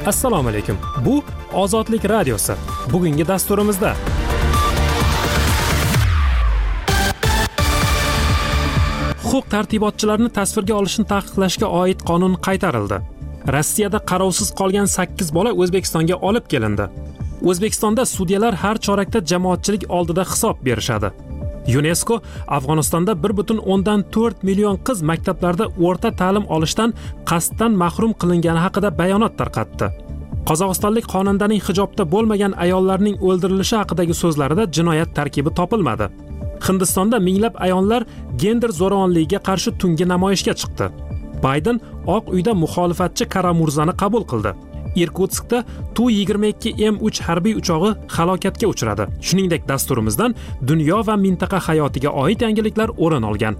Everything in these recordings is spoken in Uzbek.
Assalomu alaykum. Bu Ozodlik radiosi. Bugungi dasturimizda huquq tartibotchilarini tasvirga olishni taqiqlashga oid qonun qaytarildi. Rossiyada qarovsiz qolgan 8 bola O'zbekistonga olib kelindi. O'zbekistonda sudyalar har chorakda jamoatchilik oldida hisob berishadi. UNESCO Afg'onistonda 1.4 million qiz maktablarda o'rta ta'lim olishdan qasddan mahrum qilingani haqida bayonot tarqatdi. Qozog'istonlik xonandaning hijobda bo'lmagan ayollarning o'ldirilishi haqidagi so'zlarida jinoyat tarkibi topilmadi. Hindistonda minglab ayollar gender zo'ravonligiga qarshi tungi namoyishga chiqdi. Bayden Oq uyda muxolifatchi Kara-Murzani qabul qildi. Irkutskda Tu-22M3 harbiy uchog'i halokatga uchradi. Shuningdek, dasturimizdan dunyo va mintaqa hayotiga oid yangiliklar o'rin olgan.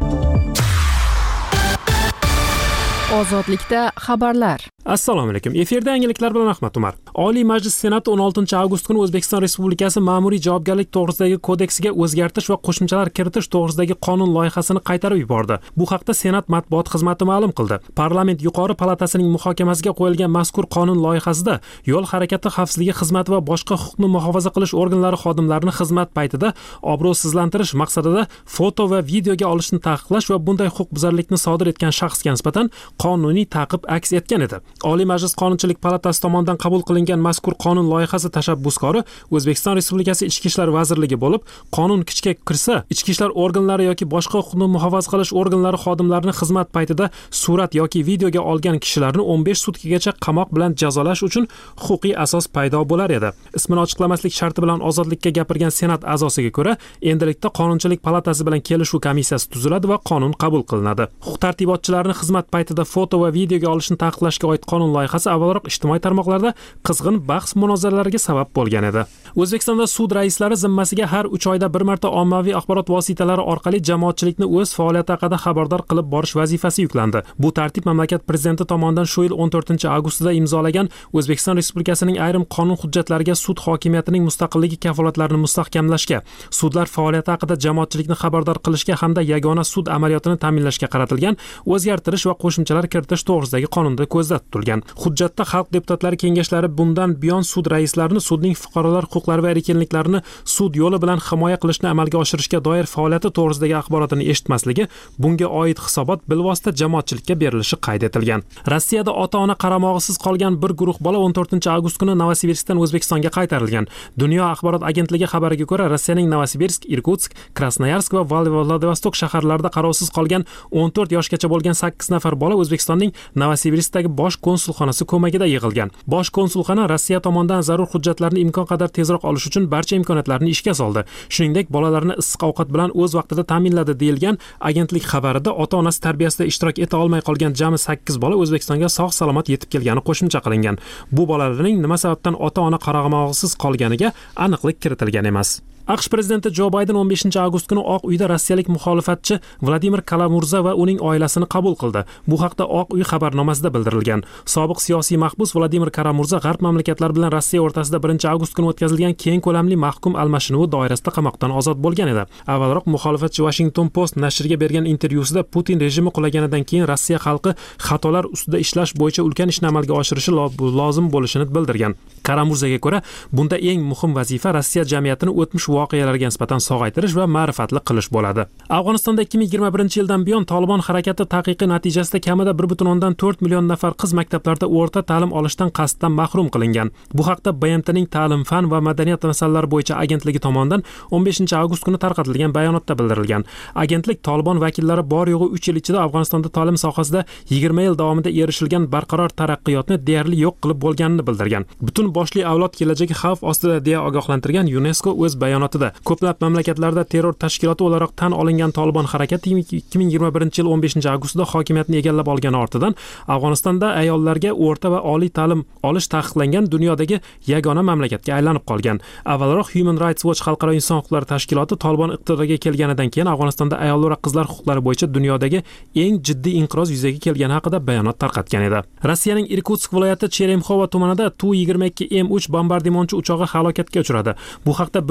Ozodlikda xabarlar. Assalomu alaykum. Efirda yangiliklar bilan Ahmad Umar. Oliy Majlis Senati 16 avgust kuni O'zbekiston Respublikasi Ma'muriy javobgarlik to'g'risidagi kodeksiga o'zgartirish va qo'shimchalar kiritish to'g'risidagi qonun loyihasini qaytarib yubordi. Bu haqda Senat matbuot xizmati ma'lum qildi. Parlament yuqori palatasining muhokamasiga qo'yilgan mazkur qonun loyihasida yo'l harakati xavfsizligi xizmati va boshqa huquqni muhofaza qilish organlari xodimlarini xizmat paytida obro'sizlantirish maqsadida foto va videoga olishni taqiqlash va bunday huquqbuzarlikni sodir etgan shaxsga nisbatan qonuniy ta'qib aks etgan edi. Oliy Majlis Qonunchilik palatasi tomonidan qabul qilingan mazkur qonun loyihasi tashabbuskori O'zbekiston Respublikasi Ichki ishlar vazirligi bo'lib, qonun kuchga kirsa, ichki ishlar organlari yoki boshqa huquqni muhofaza qilish organlari xodimlarini xizmat paytida surat yoki videoga olgan kishilarni 15 sutkagacha qamoq bilan jazolash uchun huquqiy asos paydo bo'lar edi. Ismini ochiqlamaslik sharti bilan ozodlikka gapirgan Senat a'zosiga ko'ra, endilikda Qonunchilik palatasi bilan kelishuv komissiyasi tuziladi va qonun qabul qilinadi. Huquq tartibotchilarini xizmat paytida foto va videoga olishni taqiqlashga oid qonun loyihasi avvalroq ijtimoiy tarmoqlarda qizg'in bahs-munozaralarga sabab bo'lgan edi. O'zbekistonda sud raislari zimmasiga har 3 oyda bir marta ommaviy axborot vositalari orqali jamoatchilikni o'z faoliyati haqida xabardor qilib borish vazifasi yuklandi. Bu tartib mamlakat prezidenti tomonidan shu yil 14-avgustida imzolagan O'zbekiston Respublikasining ayrim qonun hujjatlariga sud hokimiyatining mustaqilligi kafolatlarini mustahkamlashga, sudlar faoliyati haqida jamoatchilikni xabardor qilishga hamda yagona sud amaliyotini ta'minlashga qaratilgan o'zgartirish va qo'shimchalar kiritish to'g'risidagi qonunda ko'zda tutilgan. Hujjatda Xalq deputatlari kengashlari bundan buyon sud raislarini sudning fuqarolar huquqlari va erkinliklarini sud yo'li bilan himoya qilishni amalga oshirishga doir faoliyati to'g'risidagi axborotini eshitmasligi, bunga oid hisobot bilvosita jamoatchilikka berilishi qayd etilgan. Rossiyada ota-ona qaramog'isiz qolgan bir guruh bola 14-avgust kuni Novosibirskdan O'zbekistonga qaytarilgan. Dunyo axborot agentligi xabariga ko'ra, Rossiyaning Novosibirsk, Irkutsk, Krasnoyarsk va Vladivostok shaharlarida qarovsiz qolgan 14 yoshgacha bo'lgan 8 nafar bola O'zbekistonning Novosibirskdagi bosh konsulxonasi ko'magida yig'ilgan. Bosh konsulxona Rossiya tomonidan zarur hujjatlarni imkon qadar tezroq olish uchun barcha imkoniyatlarni ishga soldi. Shuningdek, bolalarni issiq ovqat bilan o'z vaqtida ta'minladi deyilgan agentlik xabarida ota-onasi tarbiyasida ishtirok eta olmay qolgan jami 8 bola O'zbekistonga sog'-salomat yetib kelgani qo'shimcha qilingan. Bu bolalarning nima sababdan ota-ona qaramog'isiz qolganiga aniqlik kiritilgan emas. AQSh prezidenti Jo Bayden 15-avgust kuni Oq uyda rossiyalik muxolifatchi Vladimir Kara-Murza va uning oilasini qabul qildi. Bu haqda Oq uy xabarnomasida bildirilgan. Sobiq siyosiy mahbus Vladimir Kara-Murza g'arb mamlakatlari bilan Rossiya o'rtasida 1-avgust kuni o'tkazilgan keng ko'lamli mahkum almashinuvi doirasida qamoqdan ozod bo'lgan edi. Avvalroq muxolifatchi Washington Post nashriga bergan intervyusida Putin rejimi qulaganidan keyin Rossiya xalqi xatolar ustida ishlash bo'yicha ulkan ishni amalga oshirishi lozim bo'lishini bildirgan. Kara-Murzaga ko'ra, bunda eng muhim vazifa Rossiya jamiyatini o'tmish voqealarga nisbatan sog'aytirish va ma'rifatli qilish bo'ladi. Afg'onistonda 2021-yildan buyon Tolibon harakati taqiqi natijasida kamida 1.4 million nafar qiz maktablarda o'rta ta'lim olishdan qasddan mahrum qilingan. Bu haqda BMTning ta'lim, fan va madaniyat masalalari bo'yicha agentligi tomonidan 15-avgust kuni tarqatilgan bayonotda bildirilgan. Agentlik Tolibon vakillari bor yo'g'i 3 yil ichida Afg'onistonda ta'lim sohasida 20 yil davomida erishilgan barqaror taraqqiyotni deyarli yo'q qilib bo'lganini bildirgan. Butun boshli avlod kelajagi xavf ostida deya ogohlantirgan UNESCO o'z bayonotida ko'plab mamlakatlarda terror tashkiloti o'laroq tan olingan Tolibon harakati 2021-yil 15-avgustda hokimiyatni egallab olgani ortidan Afg'onistonda ayollarga o'rta va oliy ta'lim olish taqiqlangan dunyodagi yagona mamlakatga aylanib qolgan. Avvalroq Human Rights Watch xalqaro inson huquqlari tashkiloti Tolibon iqtidorga kelganidan keyin Afg'onistonda ayollar va qizlar huquqlari bo'yicha dunyodagi eng jiddiy inqiroz yuzaga kelgani haqida bayonot tarqatgan edi. Rossiyaning Irkutsk viloyati Cheremxovo tumanida Tu-22M3 bombardimonchi uchog'i halokatga uchradi. Bu haqda 112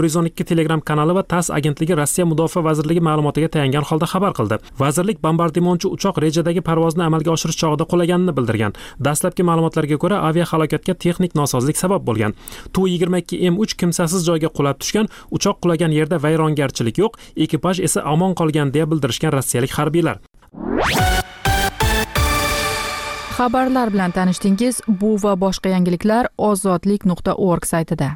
agentlik Telegram kanali va TASS agentligi Rossiya Mudofaa vazirligi ma'lumotiga tayangan holda xabar qildi. Vazirlik bombardimonchi uchoq rejadagi parvozni amalga oshirish chog'ida qulaganini bildirgan. Dastlabki ma'lumotlarga ko'ra, aviahalokatga texnik nosozlik sabab bo'lgan. Tu-22M3 kimsasiz joyga qulab tushgan, uchoq qulagan yerda vayrongarchilik yo'q, ekipaj esa omon qolgan deya bildirishgan rossiyalik harbiylar. Xabarlar bilan tanishdingiz. Bu va boshqa yangiliklar ozodlik.org saytida.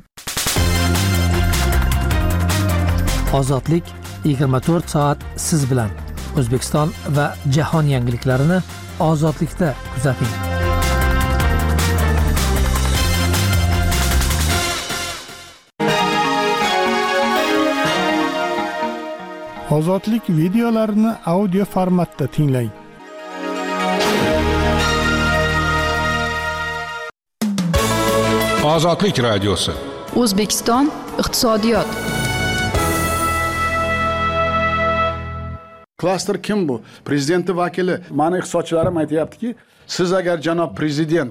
Ozodlik 24 soat siz bilan. O'zbekiston va jahon yangiliklarini Ozodlikda kuzating. Ozodlik videolarini audio formatda tinglang. Ozodlik radiosi. O'zbekiston iqtisodiyot. Klaster kim bu? Prezidenti vakili. Mani iqtisodchilarim aytayaptiki, siz agar janob prezident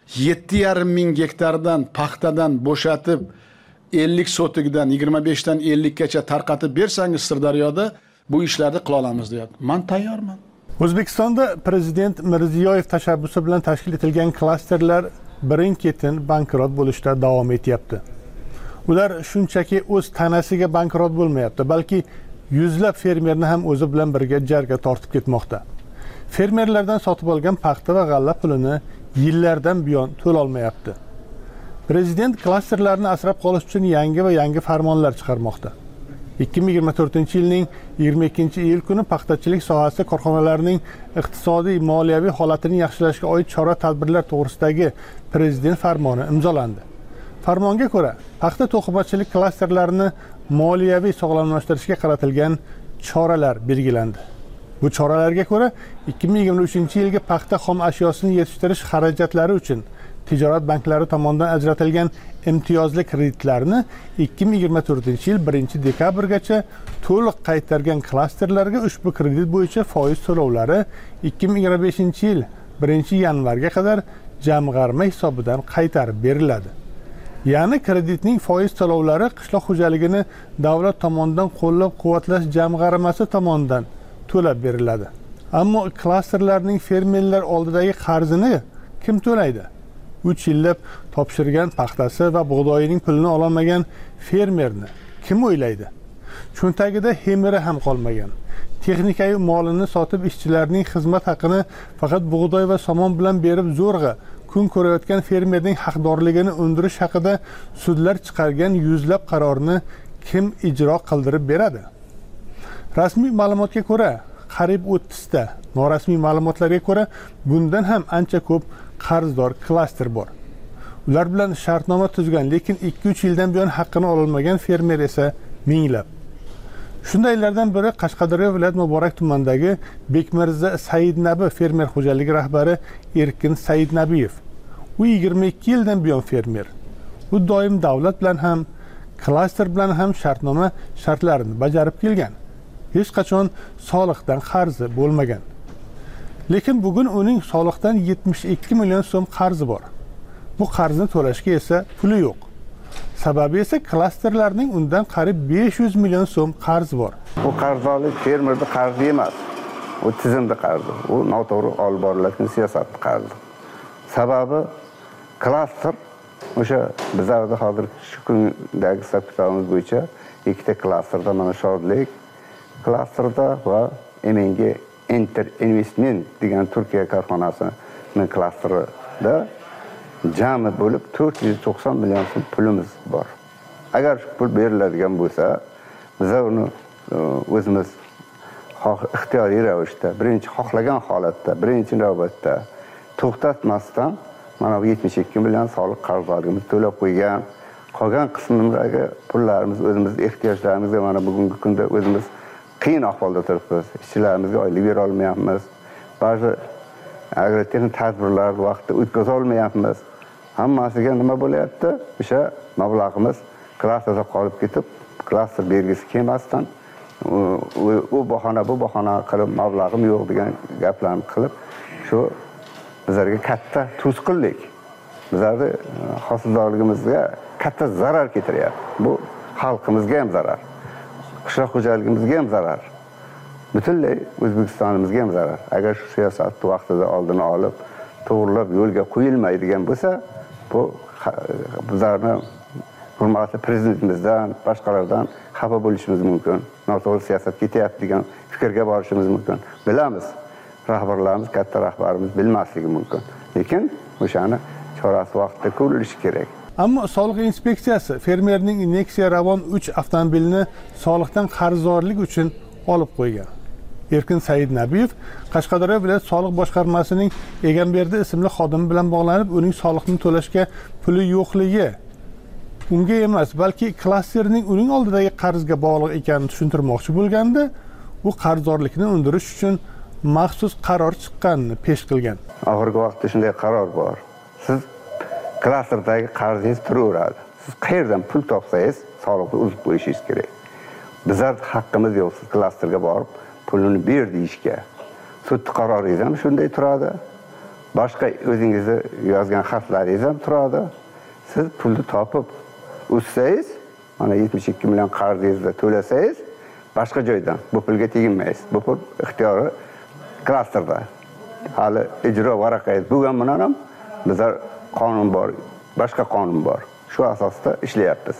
7,5 ming gektardan paxtadan bo'shatib 50 sotikdan 25 dan 50 gacha tarqatib bersangiz Sirdaryoda bu ishlarni qila olamiz deyapti. Men tayyorman. O'zbekistonda prezident Mirziyoyev tashabbusi bilan tashkil etilgan klasterlar birin-ketin bankrot bo'lishda davom etyapti. Ular shunchaki o'z tanasiga bankrot bo'lmayapti, balki yuzlab fermerni ham o'zi bilan birga jarga tortib ketmoqda. Fermerlardan sotib olgan paxta va g'alla pulini yillardan buyon to'la olmayapti. Prezident klasterlarni asrab qolish uchun yangi farmonlar chiqarmoqda. 2024-yilning 22-iyul kuni paxtachilik sohasida korxonalarning iqtisodiy moliyaviy holatini yaxshilashga oid chora-tadbirlar to'g'risidagi prezident farmoni imzolandi. Farmonga ko'ra, paxta to'qimachilik klasterlarini moliyaviy sog'lomlashtirishga qaratilgan choralar belgilandi. Bu choralarga ko'ra 2023-yilga paxta xom ashyosini yetishtirish xarajatlari uchun tijorat banklari tomonidan ajratilgan imtiyozli kreditlarni 2024-yil 1-dekabrgacha to'liq qaytargan klasterlarga ushbu kredit bo'yicha foiz to'lovlari 2025-yil 1-yanvarga qadar jamg'arma hisobidan qaytarib beriladi. Ya'ni kreditning foiz to'lovlari qishloq xo'jaligini davlat tomonidan qo'llab-quvvatlash jamg'armasi tomonidan to'lab beriladi. Ammo klasterlarning fermerlar oldidagi qarzini kim to'laydi? 3 yillab topshirgan paxtasi va bug'doyining pulini ololmagan fermerni kim o'ylaydi? Cho'ntagida hemiri ham qolmagan. Texnikayu molini sotib ishchilarning xizmat haqini faqat bug'doy va somon bilan berib zo'rg'a kun ko'rayotgan fermerning haqdorligini undirish haqida sudlar chiqargan yuzlab qarorni kim ijro qildirib beradi? Rasmiy ma'lumotga ko'ra, qariyb 30 ta, norasmiy ma'lumotlarga ko'ra bundan ham ancha ko'p qarzdor klaster bor. Ular bilan shartnoma tuzgan, lekin 2-3 yildan buyon haqqini ololmagan fermer esa minglab. Shundaylardan biri Qashqadaryo viloyat Muborak tumanidagi Bekmirza Saidnabi fermer xo'jaligi rahbari Erkin Saidnabiyev. U 22 yildan buyon fermer. U doim davlat bilan ham, klaster bilan ham shartnoma shartlarini bajarib kelgan. Hech qachon soliqdan qarzi bo'lmagan. Lekin bugun uning soliqdan 72 million so'm qarzi bor. Bu qarzni to'lashga esa puli yo'q. Sababi esa klasterlarning undan qariyb 500 million so'm qarzi bor. Bu qarzdorlik fermerda qarzi emas. U tizimda qarzi. U noto'g'ri olib boriladigan siyosatda qarzi. Sababi klaster o'sha bizlarda hozir shu kundagi hisob-kitobimiz bo'yicha ikkita klasterda mana Shodlik klasterda va MNG Enter Investment degan Turkiya korxonasining klasterida jami bo'lib 490 million so'm pulimiz bor. Agar pul beriladigan bo'lsa, biz uni o'zimiz ixtiyoriy ravishda, birinchi xohlagan holatda, birinchi navbatda to'xtatmasdan mana 72 million soliq qarzorligimiz to'lab qo'ygan. Qolgan qismidagi pullarimiz o'zimiz ehtiyojlarimizga mana bugungi kunda o'zimiz qiyin ahvolda turibmiz. Ishchilarimizga oylik bera olmayapmiz. Ba'zi agrotexnik tadbirlar vaqtida o'tkaza olmayapmiz. Hammasiga nima bo'layapti? O'sha mablag'imiz klasterda qolib ketib, klaster belgisi kelmasdan u bahona bu bahona qilib mablag'im yo'q degan gaplarni qilib shu bizlarga katta to'sqinlik. Bizlarning hosildorligimizga katta zarar keltiryapti. Bu xalqimizga ham zarar, qishloq xo'jaligimizga ham zarar, butunlay O'zbekistonimizga ham zarar. Agar shu siyosatni vaqtida oldini olib, to'g'rilab yo'lga qo'yilmaydigan bo'lsa, bu bizlarni hurmatli prezidentimizdan, boshqalardan xafa bo'lishimiz mumkin. Noto'g'ri siyosat ketyapti degan fikrga borishimiz mumkin. Bilamiz, rahbarlarimiz, katta rahbarimiz bilmasligi mumkin. Lekin o'shani chorasi vaqtida ko'rilishi kerak. Ammo soliq inspeksiyasi fermerning Nexia Ravon 3 avtomobilini soliqdan qarzdorlik uchun olib qo'ygan. Erkin Saidnabiyev Qashqadaryo viloyat soliq boshqarmasining Egamberdi ismli xodimi bilan bog'lanib, uning soliqni to'lashga puli yo'qligi unga emas, balki klasterning uning oldidagi qarzga bog'liq ekanini tushuntirmoqchi bo'lganda, u qarzdorlikni undirish uchun maxsus qaror chiqqanini pesh qilgan. Oxirgi vaqtda shunday qaror bor. Siz klasterdagi qarzingiz turaveradi. Siz qayerdan pul topsangiz, soliqni uzib qo'yishingiz kerak. Bizlar haqqimiz yo'q, siz klasterga borib pulini ber deyishga. Sud qaroringiz ham shunday turadi. Boshqa o'zingizni yozgan xatlaringiz ham turadi. Siz pulni topib uzsangiz, mana 72 million qarzingizni to'lasangiz, boshqa joydan bu pulga teginmaysiz. Bu pul ixtiyori klasterda. Hali ijro varaqangiz bo'lgan bilan ham bizlar qonun bor, boshqa qonun bor. Shu asosda ishlayapmiz.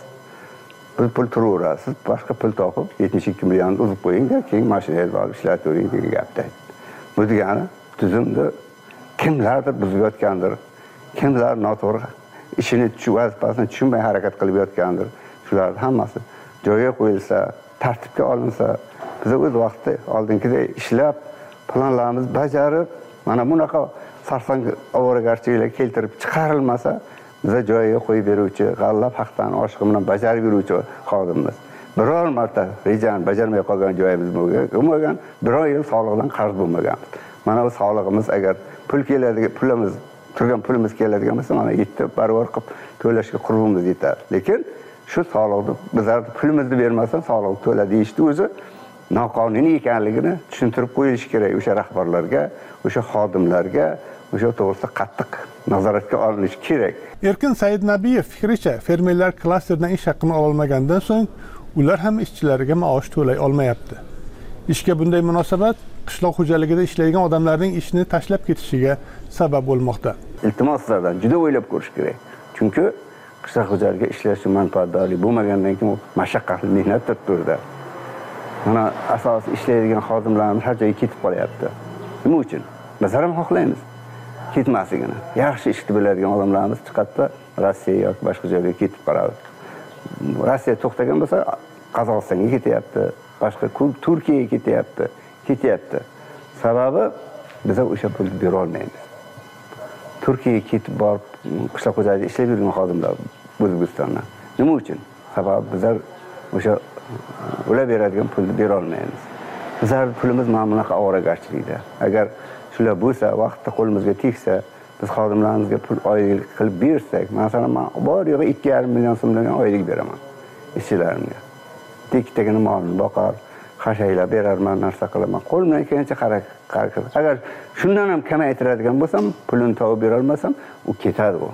Biz pul turaveradi, siz boshqa pul topib 72 million uzib qo'ying-da, keyin mashinangizni olib ishlatavering degan gapda. Bu degani tuzumni kimlardir buzib yotgandir, kimlar noto'g'ri ishini vazifasini tushunmay harakat qilib yotgandir. Shular hammasi joyiga qo'yilsa, tartibga olinsa, biz o'z vaqtida oldingidek ishlab, planlarimiz bajarib, mana bunaqa sarsang ovoragarchiliklar keltirib chiqarilmasa, biza joyiga qo'yib beruvchi, g'allab haqdan oshiq bilan bajarib yuruvchi xodimimiz. Biror marta rejani bajarmay qolgan joyimiz bo'lmagan, biror yil soliqdan qarz bo'lmagan. Mana bu soliqimiz agar pul keladigan, pulimiz turgan pulimiz keladigan bo'lsa, mana yetti barobar qilib to'lashga qurbimiz yetadi. Lekin shu soliqni bizlar pulimizni bermasdan soliq to'la deyishdi o'zi noqonuniy ekanligini tushuntirib qo'yilishi kerak o'sha rahbarlarga, o'sha xodimlarga, o'sha to'g'risida qattiq nazoratga olinishi kerak. Erkin Saidnabiyev fikricha, fermerlar klasterdan ish haqqini ololmagandan so'ng ular ham ishchilariga maosh to'lay olmayapti. Ishga bunday munosabat qishloq xo'jaligida ishlaydigan odamlarning ishni tashlab ketishiga sabab bo'lmoqda. Iltimos sizlardan juda o'ylab ko'rish kerak. Chunki qishloq xo'jaligida ishlash manfaatdorlik bo'lmagandan keyin mashaqqatli mehnat turibdi. Mana asosiy ishlaydigan xodimlarimiz har joyga ketib qolyapti. Nima uchun? Biz ham xohlaymiz ketmasligini. Yaxshi ishni biladigan odamlarimiz chiqadi, Rossiya yoki boshqa joyga ketib qoladi. Rossiya to'xtagan bo'lsa, Qozog'istonga ketyapti, boshqa Turkiyaga ketyapti. Sababi biz o'sha pulni bera olmaymiz. Turkiyaga ketib borib qishloq xo'jaligida ishlab yurgan xodimlar O'zbekistondan. Nima uchun? Sababi bizlar o'sha ular beradigan pulni bera olmaymiz. Bizlar pulimiz mana bunaqa ovoragarchilikda. Agar shular bo'lsa, vaqtda qo'limizga tegsa, biz xodimlarimizga pul oylik qilib bersak, masalan, men bor yo'g'i 2,5 million so'mdan oylik beraman ishchilarimga. Tek-tekini molni boqar, xashaylar berarman, narsa qilaman. Qo'limdan kelgancha harakat. Agar shundan ham kamaytiradigan bo'lsam, pulini topib bera olmasam, u ketadi u.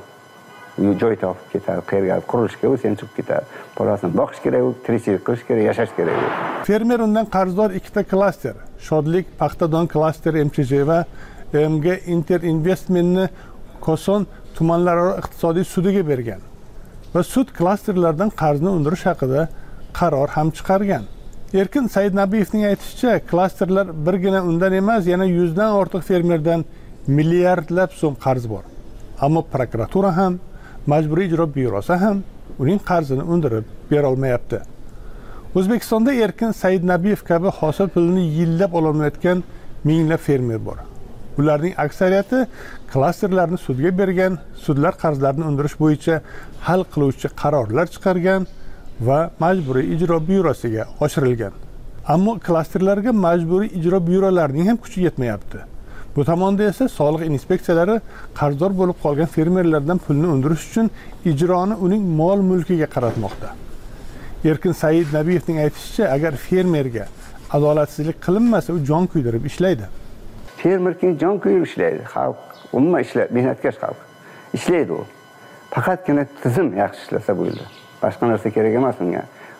Joy topib ketadi, qayerga qurilishga bo'lsa ham chiqib ketadi. Bolasini boqish kerak, tirikchilik qilish kerak, yashash kerak. Fermer undan qarzdor ikkita klaster, Shodlik Paxtadon klaster MCJ va MG Interinvestmentni Koson tumanlararo iqtisodiy sudiga bergan va sud klasterlardan qarzni undirish haqida qaror ham chiqargan. Erkin Saidnabiyevning aytishicha, klasterlar birgina undan emas, yana 100 dan ortiq fermerdan milliardlab so'm qarz bor. Ammo prokuratura ham, Majburiy ijro byurosi ham uning qarzini undirib bera olmayapti. O'zbekistonda Erkin Saidnabiyev kabi hosil pulini yillab ololmayotgan minglab fermer bor. Ularning aksariyati klasterlarni sudga bergan, sudlar qarzlarni undirish bo'yicha hal qiluvchi qarorlar chiqargan va Majburiy ijro byurosiga oshirilgan. Ammo klasterlarga Majburiy ijro byurolarining ham kuchi yetmayapti. Bu tomonda esa soliq inspeksiyalari qarzdor bo'lib qolgan fermerlardan pulni undirish uchun ijroni uning mol-mulkiga qaratmoqda. Erkin Saidnabiyevning aytishicha, agar fermerga adolatsizlik qilinmasa, u jon kuydirib ishlaydi. Fermer kim jon kuydirib ishlaydi? Xalq umuman ishlaydi, mehnatkash xalq. Ishlaydi u. Faqatgina tizim yaxshi ishlasa bo'ldi. Boshqa narsa kerak emas unga.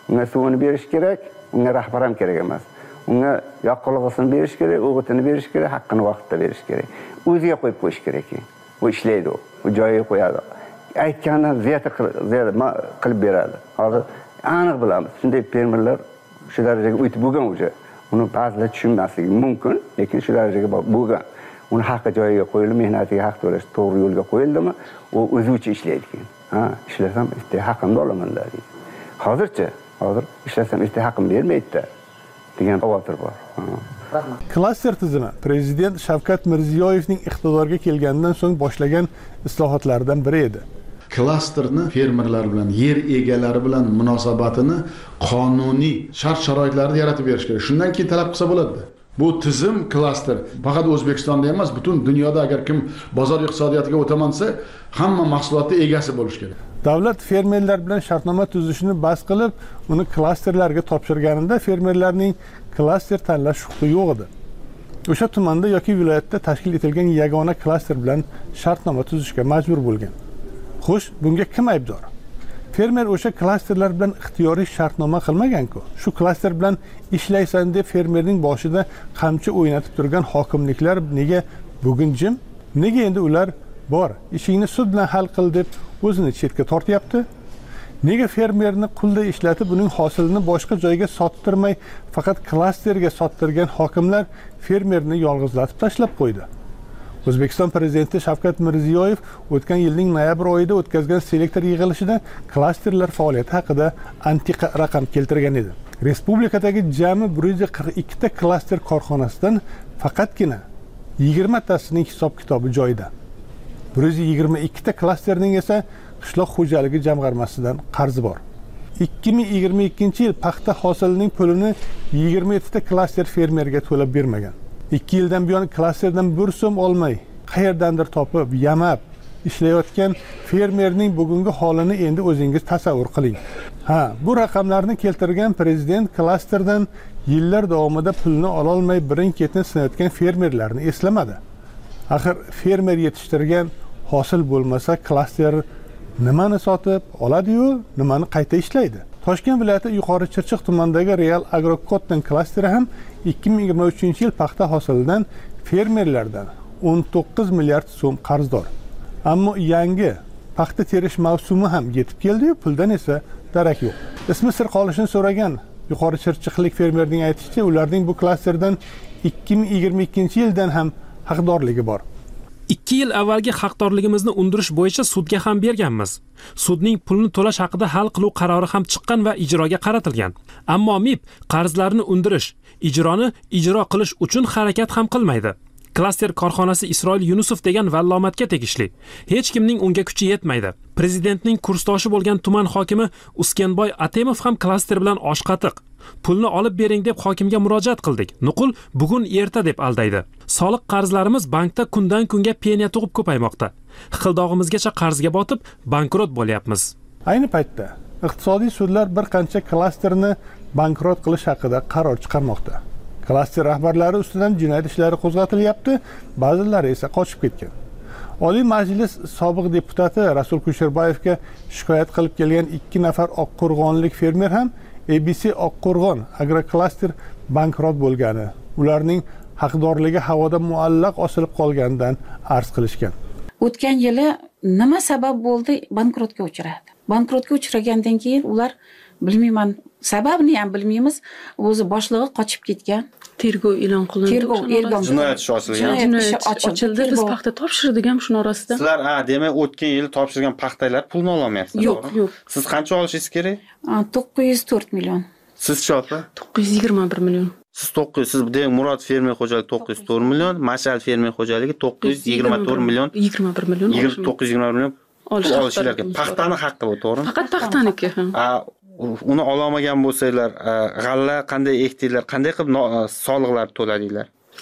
unga suvini berish kerak, unga rahbar ham kerak emas. Unga yoqqilig'ini berish kerak, o'g'itini berish kerak, haqqini vaqtida berish kerak. O'ziga qo'yib qo'yish kerak. U ishlaydi, u joyiga qo'yadi. Aytganini ziyada qilib beradi. Hozir aniq bilamiz. Shunday fermerlar shu darajaga o'tib bo'lgan o'sha. Uni ba'zilar tushunmasligi mumkin, lekin shu darajaga bo'lgan. Uni haqqi joyiga qo'yilib, mehnatiga haq to'lash to'g'ri yo'lga qo'yildimi, u o'zi uchun ishlaydi keyin. Ha, ishlasam ertaga haqqimni olaman deydi. Hozir ishlasam ertaga haqqimni bermaydi degan xavotir bor. Klaster tizimi prezident Shavkat Mirziyoyevning iqtidorga kelganidan so'ng boshlagan islohotlardan biri edi. Klasterni fermerlar bilan, yer egalari bilan munosabatini qonuniy shart-sharoitlarni yaratib berish kerak. Shundan keyin talab qilsa bo'ladi. Bu tizim klaster faqat O'zbekistonda emas, butun dunyoda agar kim bozor iqtisodiyotiga o'taman desa, hamma mahsulotning egasi bo'lish kerak. Davlat fermerlar bilan shartnoma tuzishni bas qilib, uni klasterlarga topshirganida fermerlarning klaster tanlash huquqi yo'q edi. O'sha tumanda yoki viloyatda tashkil etilgan yagona klaster bilan shartnoma tuzishga majbur bo'lgan. Xo'sh, bunga kim aybdor? Fermer o'sha klasterlar bilan ixtiyoriy shartnoma qilmagan-ku. Shu klaster bilan ishlaysan deb fermerning boshida qamchi o'ynatib turgan hokimliklar nega bugun jim? Nega endi ular bor, ishingni sud bilan hal qil deb o'zini chetga tortyapti? Nega fermerni qulday ishlatib, uning hosilini boshqa joyga sottirmay, faqat klasterga sottirgan hokimlar fermerni yolg'izlatib tashlab qo'ydi? O'zbekiston prezidenti Shavkat Mirziyoyev o'tgan yilning noyabr oyida o'tkazgan selektor yig'ilishida klasterlar faoliyati haqida antiqa raqam keltirgan edi. Respublikadagi jami 142 ta klaster korxonasidan faqatgina 20 tasining hisob-kitobi joyida. 122 ta klasterning esa qishloq xo'jaligi jamg'armasidan qarzi bor. 2022-yil paxta hosilining pulini 27 ta klaster fermerga to'lab bermagan. 2 yildan buyon klasterdan 1 so'm olmay, qayerdandir topib, yamab ishlayotgan fermerning bugungi holini endi o'zingiz tasavvur qiling. Ha, bu raqamlarni keltirgan prezident klasterdan yillar davomida pulni ola olmay birin-ketin sinayotgan fermerlarni eslamadi. Axir fermer yetishtirgan hosil bo'lmasa, klaster nimani sotib oladi-yu, nimani qayta ishlaydi? Toshkent viloyati Yuqori Chirchiq tumanidagi Real Agrocotton klasteri ham 2023-yil paxta hosilidan fermerlardan 19 milliard so'm qarzdor. Ammo yangi paxta terish mavsumi ham yetib keldi-yu, puldan esa darak yo'q. Ismi sir qolishini so'ragan Yuqori Chirchiqlik fermerning aytishicha, ularning bu klasterdan 2022-yildan ham haqdorligi bor. 2 yil avvalgi haqdorligimizni undirish bo'yicha sudga ham berganmiz. Sudning pulni to'lash haqida hal qiluv qarori ham chiqqan va ijroga qaratilgan. Ammo MIB qarzlarni undirish, ijroni ijro qilish uchun harakat ham qilmaydi. Klaster korxonasi Isroil Yunusov degan vallomatga tegishli. Hech kimning unga kuchi yetmaydi. Prezidentning kursdoshi bo'lgan tuman hokimi Uskenboy Atemov ham klaster bilan oshqatiq. Pulni olib bering deb hokimga murojaat qildik. Nuqul bugun erta deb aldaydi. Soliq qarzlarimiz bankda kundan kunga penya tug'ib ko'paymoqda. Hiqildog'imizgacha qarzga botib, bankrot bo'lyapmiz. Ayni paytda iqtisodiy sudlar bir qancha klasterni bankrot qilish haqida qaror chiqarmoqda. Klaster rahbarlari ustidan jinoyat ishlari qo'zg'atilyapti, ba'zilari esa qochib ketgan. Oliy Majlis sobiq deputati Rasul Kusherbayevga shikoyat qilib kelgan 2 nafar oqqo'rg'onlik fermer ham ABC Oqqo'rg'on agroklaster bankrot bo'lgani, ularning haqdorligi havoda muallaq osilib qolganidan arz qilishgan. O'tgan yili nima sabab bo'ldi bankrotga uchradi? Bankrotga uchragandan keyin ular bilmayman, sababini ham bilmaymiz, o'zi boshlig'i qochib ketgan. Tergov e'lon qilindi. Jinoyat ishi ochildi. Biz paxta topshirdik ham shuni orasida. Sizlar demak o'tgan yil topshirgan paxtalar pulni ola olmayapsizlar. Yo'q. Siz qancha olishingiz kerak? 904 million. Siz-chi opa? 921 million. Siz demak Murod fermer xo'jaligi 904 million, Mashal fermer xo'jaligi 924 million. 21 million. 921 million olishlarga. Paxtani haqqi bu, to'g'rimi? Faqat paxtaniki. Uni ololmagan bo'lsanglar, g'alla qanday ekdinglar, qanday qilib soliqlar to'ladinglar?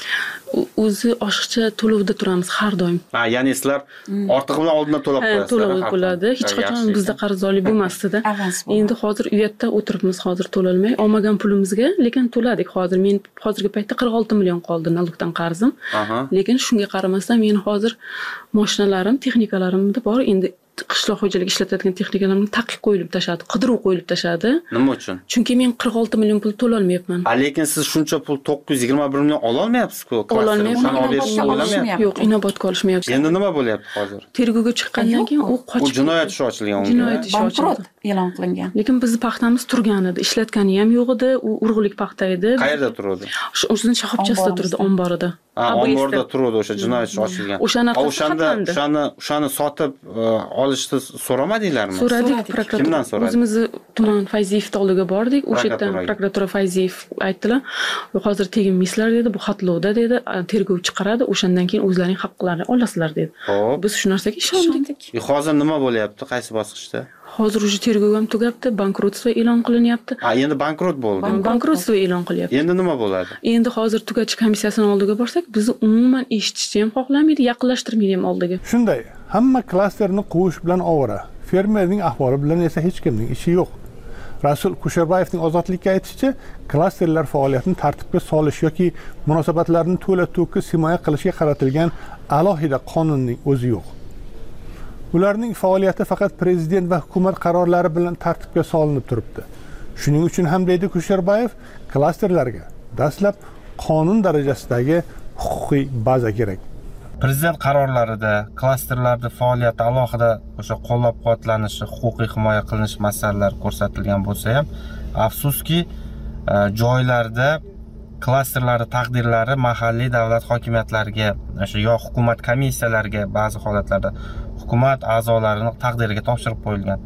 O'zi oshiqcha to'lovda turamiz har doim. Ya'ni sizlar ortiq bilan oldindan to'lab qo'yasizlar. To'lab bo'ladi. Hech qachon bizda qarzdorlik bo'lmasdi-da. Endi hozir uyatda o'tiribmiz, hozir to'lolmay, olmagan pulimizga, lekin to'ladik hozir. Men hozirgi paytda 46 million qoldi nalogdan qarzim. Lekin shunga qaramasdan men hozir mashinalarim, texnikalarim bor. Endi qishloq xo'jaligi ishlatadigan texnikalarni taqiq qo'yilib tashladi, qidiruv qo'yilib tashladi. Nima uchun? Chunki men 46 million pul to'la olmayapman. Lekin siz shuncha pul 921 million ola olmayapsiz-ku. Ololmayapman. Yo'q, inobatga olishmayapsiz. Endi nima bo'lyapti hozir? Tergovga chiqqandan keyin u qochib. U jinoyat ishi ochilgan unga. Jinoyat ishi ochildi. e'lon qilingan. Lekin bizning paxtamiz turgan edi, ishlatgani ham yo'q edi, u urug'lik paxta edi. Qayerda turadi? O'zining shoxobchasida turdi, omborida. Omborda turadi, o'sha jinoyat ishi ochilgan. O'shani sotib olishni so'ramadinglarmi? So'radik, prokuratura. Kimdan so'radingiz? O'zimizni tuman Fayziyevning oldiga bordik. O'sha yerdan prokuratura Fayziyev aytdilar, hozir teginmaysizlar dedi, bu xatlovda dedi, tergov chiqaradi, o'shandan keyin o'zlarining haqqlarini olasizlar dedi. Biz shu narsaga ishondik. Hozir nima bo'lyapti? Qaysi bosqichda? Hozir уже tergov ham tugabdi, bankrotство e'lon qilinyapti. Endi bankrot bo'ldi. Bankrotство e'lon qilyapti. Endi nima bo'ladi? Endi hozir tugatish komissiyasining oldiga borsak, bizni umuman eshitishni ham xohlamaydi, yaqinlashtirmaydi ham oldiga. Shunday, hamma klasterni quvish bilan ovora. Fermerning ahvoli bilan esa hech kimning ishi yo'q. Rasul Kusherbayevning Ozodlikka aytishicha, klasterlar faoliyatini tartibga solish yoki munosabatlarni to'la to'kis himoya qilishga qaratilgan alohida qonunning o'zi yo'q. Ularning faoliyati faqat prezident va hukumat qarorlari bilan tartibga solinib turibdi. Shuning uchun ham deydi Kusherbayev, klasterlarga dastlab qonun darajasidagi huquqiy baza kerak. Prezident qarorlarida klasterlarda faoliyati alohida o'sha qo'llab-quvvatlanishi, huquqiy himoya qilinish masalalari ko'rsatilgan bo'lsa ham, afsuski joylarda klasterlari taqdirlari mahalliy davlat hokimiyatlariga, o'sha yo hukumat komissiyalariga ba'zi holatlarda hukumat a'zolarining taqdiriga topshirib qo'yilgan.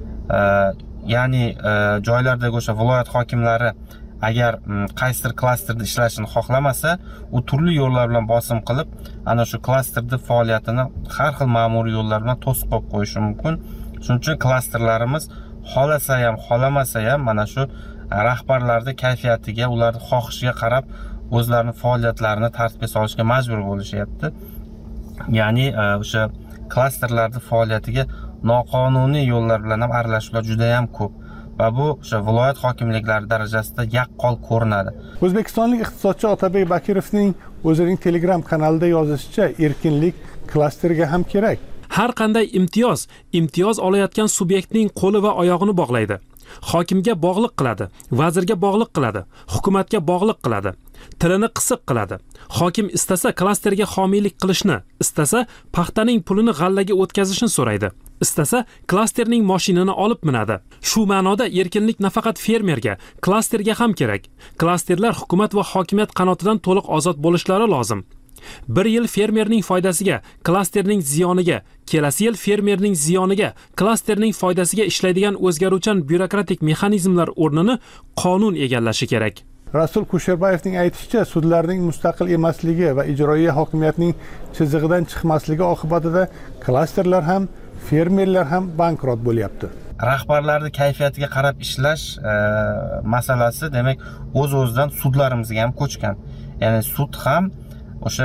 Ya'ni joylardagi o'sha viloyat hokimlari agar qaysidir klasterda ishlashini xohlamasa, u turli yo'llar bilan bosim qilib, ana shu klasterda faoliyatini har xil ma'muriy yo'llar bilan to'sib qo'yib qo'yishi mumkin. Shuning uchun klasterlarimiz xolasa ham, xolamasa ham mana shu rahbarlarning kayfiyatiga, ularning xohishiga qarab o'zlarining faoliyatlarini tartibga solishga majbur bo'lishyapti. Ya'ni o'sha klasterlarning faoliyatiga noqonuniy yo'llar bilan ham aralashuvlar juda ham ko'p. Va bu o'sha viloyat hokimliklari darajasida yaqqol ko'rinadi. O'zbekistonlik iqtisodchi Otabek Bakirovning o'zining Telegram kanalida yozishicha, erkinlik klasterga ham kerak. Har qanday imtiyoz olayotgan subyektning qo'li va oyog'ini bog'laydi. Hokimga bog'liq qiladi, vazirga bog'liq qiladi, hukumatga bog'liq qiladi, tilini qisiq qiladi. Hokim istasa klasterga homiylik qilishni, istasa paxtaning pulini g'allaga o'tkazishni so'raydi. Istasa klasterning mashinani olib minadi. Shu ma'noda erkinlik nafaqat fermerga, klasterga ham kerak. Klasterlar hukumat va hokimiyat qanotidan to'liq ozod bo'lishlari lozim. Bir yil fermerning foydasiga, klasterning ziyoniga, kelasi yil fermerning ziyoniga, klasterning foydasiga ishlaydigan o'zgaruvchan byurokratik mexanizmlar o'rnini qonun egallashi kerak. Rasul Kusherbayevning aytishicha, sudlarning mustaqil emasligi va ijroiya hokimiyatning chizig'idan chiqmasligi oqibatida klasterlar ham, fermerlar ham bankrot bo'lyapti. Rahbarlarning kayfiyatiga qarab ishlash masalasi, demak, o'z-o'zidan sudlarimizga ham ko'chgan. Ya'ni sud ham o'sha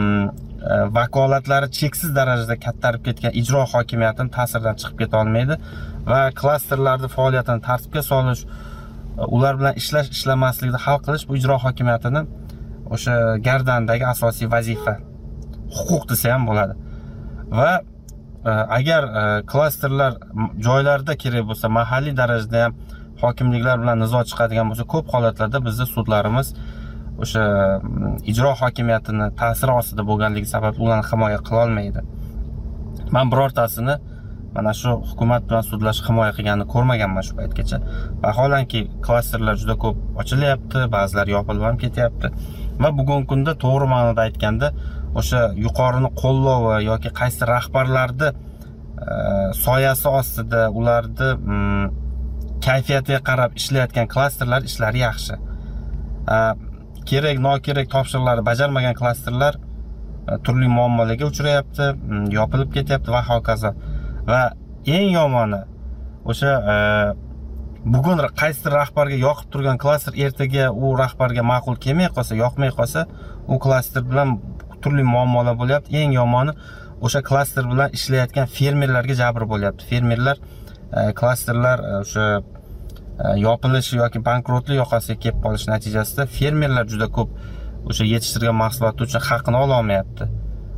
vakolatlari cheksiz darajada kattarib ketgan ijro hokimiyatining ta'siridan chiqib keta olmaydi va klasterlarning faoliyatini tartibga solish, ular bilan ishlamaslikni hal qilish bu ijro hokimiyatining o'sha gardandagi asosiy vazifa, huquq desa ham bo'ladi. Va agar klasterlar joylarda kerak bo'lsa, mahalliy darajada ham hokimliklar bilan nizo chiqadigan bo'lsa, ko'p holatlarda bizning sudlarimiz o'sha ijro hokimiyatini ta'siri ostida bo'lganligi sababli ularni himoya qila olmaydi. Men birortasini mana shu hukumat bilan sudlash himoya qilganini ko'rmaganman shu paytgacha. Vaholanki klasterlar juda ko'p ochilyapti, ba'zilar yopilib ham ketyapti. Va bugungi kunda to'g'ri ma'noda aytganda o'sha yuqorini qo'llovi yoki qaysi rahbarlarni soyasi ostida ularni kayfiyatiga qarab ishlayotgan klasterlar ishlari yaxshi. Kerak, nokerak topshiriqlarni bajarmagan klasterlar turli muammolarga uchrayapti, yopilib ketyapti va hokazo. Va eng yomoni o'sha bugun qaysi rahbarga yoqib turgan klaster ertaga u rahbarga ma'qul kelmay qolsa, yoqmay qolsa, u klaster bilan turli muammolar bo'lyapti. Eng yomoni o'sha klaster bilan ishlayotgan fermerlarga jabr bo'lyapti. Fermerlar klasterlar o'sha yopilishi yoki bankrotlik yoqasiga kelib qolish natijasida fermerlar juda ko'p o'sha yetishtirgan mahsuloti uchun haqqini ola olmayapti.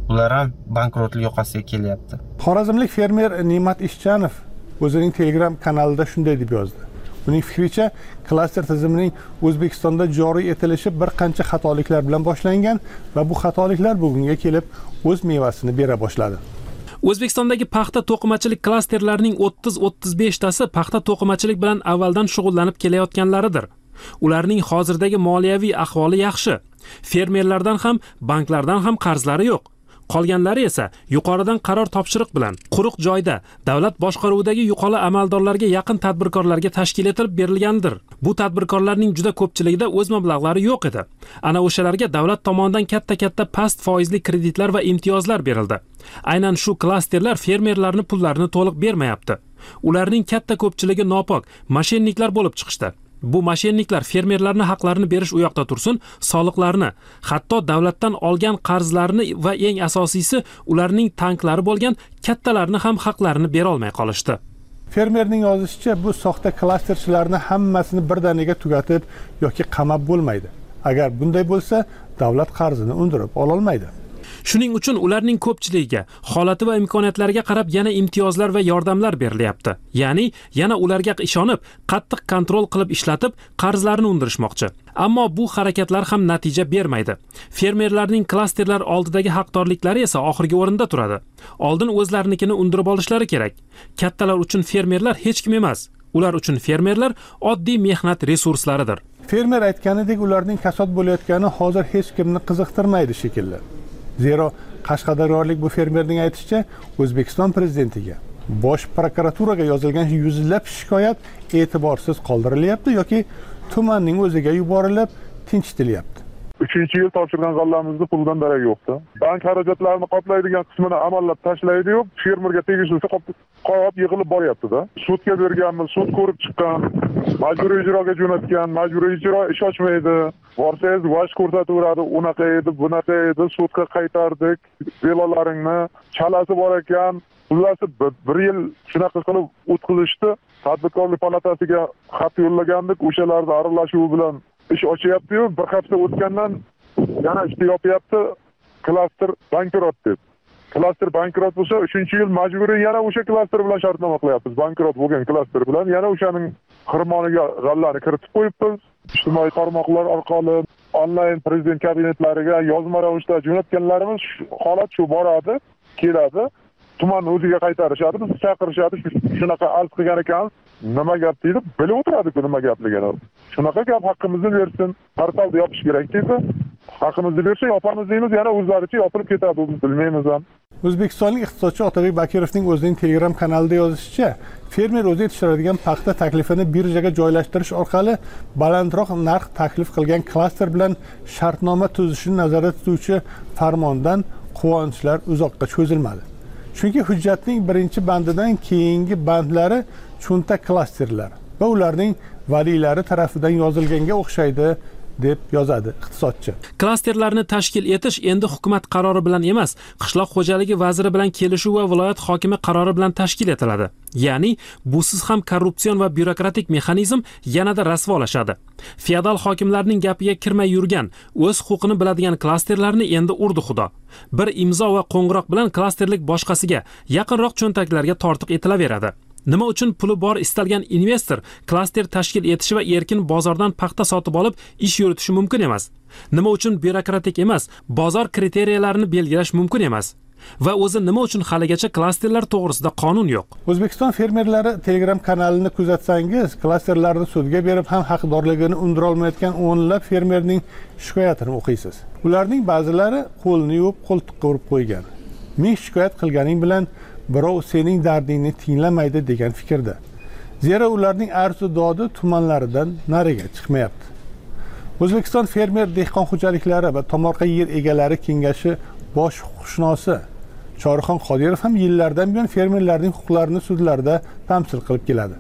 ular ham bankrotlik yoqasiga kelyapti. Xorazmlik fermer Ne'mat Ishchanov o'zining Telegram kanalida shunday deb yozdi. Uning fikricha, klaster tizimining O'zbekistonda joriy etilishi bir qancha xatoliklar bilan boshlangan va bu xatoliklar bugunga kelib o'z mevasini bera boshladi. O'zbekistondagi paxta to'qimachilik klasterlarining 30-35 tasi paxta to'qimachilik bilan avvaldan shug'ullanib kelayotganlaridir. Ularning hozirdagi moliyaviy ahvoli yaxshi. Fermerlardan ham, banklardan ham qarzlari yo'q. Qolganlari esa yuqoridan qaror topshiriq bilan quruq joyda davlat boshqaruvidagi yuqori amaldorlarga yaqin tadbirkorlarga tashkil etilib berilgandir. Bu tadbirkorlarning juda ko'pchiligida o'z mablag'lari yo'q edi. Ana o'shalarga davlat tomonidan katta past foizli kreditlar va imtiyozlar berildi. Aynan shu klasterlar fermerlarning pullarini to'liq bermayapti. Ularning katta ko'pchiligi nopok, moshenniklar bo'lib chiqishdi. Bu moshenniklar fermerlarning haqlarini berish u yoqda tursin, soliqlarni, hatto davlatdan olgan qarzlarini va eng asosiysi ularning tanklari bo'lgan kattalarni ham haqlarini bera olmay qolishdi. Fermerning yozishicha, bu soxta klasterchilarni hammasini birdaniga tugatib yoki qamab bo'lmaydi. Agar bunday bo'lsa, davlat qarzini undirib ola olmaydi. Shuning uchun ularning ko'pchiligiga holati va imkoniyatlariga qarab yana imtiyozlar va yordamlar berilyapti. Ya'ni yana ularga ishonib, qattiq kontrol qilib ishlatib, qarzlarini undirishmoqchi. Ammo bu harakatlar ham natija bermaydi. Fermerlarning klasterlar oldidagi haqdorliklari esa oxirgi o'rinda turadi. Oldin o'zlarinikini undirib olishlari kerak. Kattalar uchun fermerlar hech kim emas. Ular uchun fermerlar oddiy mehnat resurslaridir. Fermer aytganidek, ularning kasod bo'layotgani hozir hech kimni qiziqtirmaydi shekilli. Zero Qashqadaryolik bu fermerning aytishicha, O'zbekiston prezidentiga, Bosh prokuraturaga yozilgan yuzlab shikoyat e'tiborsiz qoldirilyapti yoki tumanning o'ziga yuborilib tinchitilyapti. 3-yil topshirgan g'allamizni puldan darak yo'qdi. Bank xarajatlarini qoplaydigan qismini amallab tashlaydi-yu, fermerga tegishlisi qolib yig'ilib boryapti-da. Sudga berganmiz, sud ko'rib chiqqan, majburiy ijroga jo'natgan, majburiy ijro ish ochmaydi. Borsangiz vaj ko'rsataveradi, unaqa edi, bunaqa edi, sudga qaytardik, velolaringni chalasi bor ekan. Ularsi bir yil shunaqa qilib o'tkazishdi. Tadbirkorlik palatasiga xat yo'llagandik, o'shalarning aralashuvi bilan ish ochyapti-yu, bir hafta o'tgandan yana ishni yopyapti, klaster bankrot deb. Klaster bankrot bo'lsa, 3-yil majburiy yana o'sha klaster bilan shartnoma qilyapmiz. Bankrot bo'lgan klaster bilan yana o'shaning xirmoniga g'allani kiritib qo'yibmiz. Ijtimoiy tarmoqlar orqali onlayn prezident kabinetlariga yozma ravishda jo'natganlarimiz holat shu boradi, keladi. Tuman o'ziga qaytarishadi, bizni chaqirishadi, shunaqa arz qilgan ekan, nima gap deydi, bilib o'tiradi-ku nima gapligini. Shunaqa gap haqqimizni bersin, portalni yopish kerak deydi. Haqqimizni bersa yopamiz deymiz, yana o'zlaricha yopilib ketadi, biz bilmaymiz ham. O'zbekistonlik iqtisodchi Otabek Bakirovning o'zining Telegram kanalida yozishicha, fermer o'zi yetishtiradigan paxta taklifini birjaga joylashtirish orqali balandroq narx taklif qilgan klaster bilan shartnoma tuzishni nazarda tutuvchi farmondan quvonchlar uzoqqa cho'zilmadi. Chunki hujjatning birinchi bandidan keyingi bandlari cho'ntak klasterlar va ularning valiylari tarafidan yozilganga o'xshaydi deb yozadi iqtisodchi. Klasterlarni tashkil etish endi hukumat qarori bilan emas, qishloq xo'jaligi vaziri bilan kelishuv va viloyat hokimi qarori bilan tashkil etiladi. Ya'ni busiz ham korrupsion va byurokratik mexanizm yanada rasvolashadi. Feodal hokimlarning gapiga kirmay yurgan, o'z huquqini biladigan klasterlarni endi urdi xudo. Bir imzo va qo'ng'iroq bilan klasterlik boshqasiga, yaqinroq cho'ntaklarga tortiq etilaveradi. Nima uchun puli bor istalgan investor klaster tashkil etishi va erkin bozordan paxta sotib olib ish yuritishi mumkin emas? Nima uchun byurokratik emas, bozor kriteriyalarini belgilash mumkin emas? Va o'zi nima uchun haligacha klasterlar to'g'risida qonun yo'q? O'zbekiston fermerlari Telegram kanalini kuzatsangiz, klasterlarni sudga berib ham haqdorligini undira olmayotgan o'nlab fermerning shikoyatini o'qiysiz. Ularning ba'zilari qo'lni yuvib, qo'ltiqqa urib qo'ygan. Men shikoyat qilganing bilan birov sening dardingni tinglamaydi degan fikrda. Zero ularning arzu dodi tumanlaridan nariga chiqmayapti. O'zbekiston fermer dehqon xo'jaliklari va tomorqa yer egalari kengashi bosh huquqshunosi Chorixon Qodirov ham yillardan buyon fermerlarning huquqlarini sudlarda tamsil qilib keladi.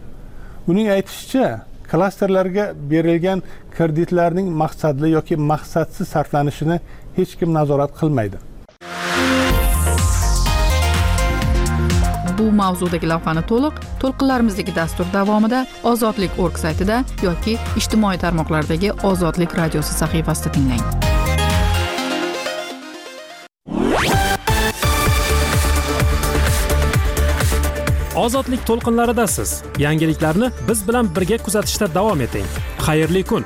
Uning aytishicha, klasterlarga berilgan kreditlarning maqsadli yoki maqsadsiz sarflanishini hech kim nazorat qilmaydi. Bu mavzudagi lavhani to'lqinlarimizdagi dastur davomida ozodlik.org saytida yoki ijtimoiy tarmoqlardagi Ozodlik radiosi sahifasida tinglang. Ozodlik to'lqinlaridasiz. Yangiliklarni biz bilan birga kuzatishda davom eting. Xayrli kun.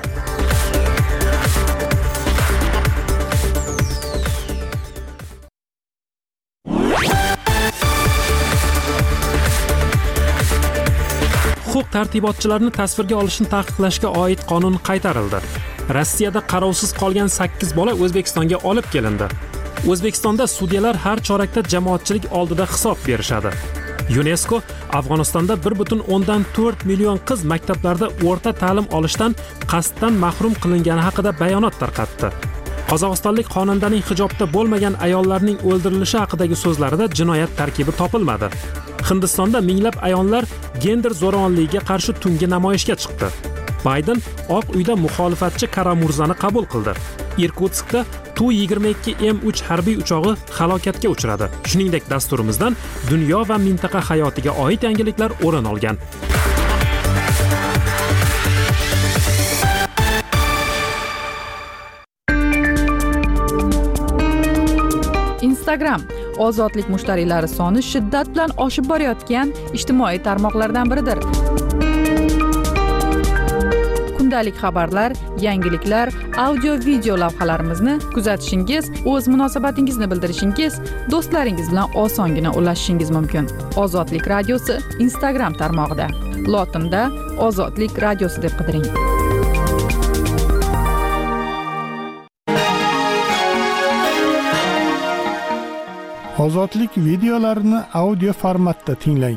Huquq-tartibotchilarni tasvirga olishni taqiqlashga oid qonun qaytarildi. Rossiyada qarovsiz qolgan 8 bola O'zbekistonga olib kelindi. O'zbekistonda sudyalar har chorakda jamoatchilik oldida hisob berishadi. UNESCO Afg'onistonda 1.4 million qiz maktablarda o'rta ta'lim olishdan qasddan mahrum qilingani haqida bayonot tarqatdi. Qozog'istonlik xonandaning hijobda bo'lmagan ayollarning o'ldirilishi haqidagi so'zlarida jinoyat tarkibi topilmadi. Hindistonda minglab ayollar gender zo'ravonligiga qarshi tungi namoyishga chiqdi. Bayden Oq uyda muxolifatchi Karamurzani qabul qildi. Irkutskda Tu-22M3 harbiy uchog'i halokatga uchradi. Shuningdek, dasturimizdan dunyo va mintaqa hayotiga oid yangiliklar o'rin olgan. Instagram ozodlik mushtariylari soni shiddat bilan oshib borayotgan ijtimoiy tarmoqlardan biridir. Kundalik xabarlar, yangiliklar, audio-video lavhalarimizni kuzatishingiz, o'z munosabatingizni bildirishingiz, do'stlaringiz bilan osongina ulashishingiz mumkin. Ozodlik radiosi Instagram tarmog'ida. Lotinda Ozodlik radiosi deb qidiring. Ozodlik videolarini audio formatda tinglang.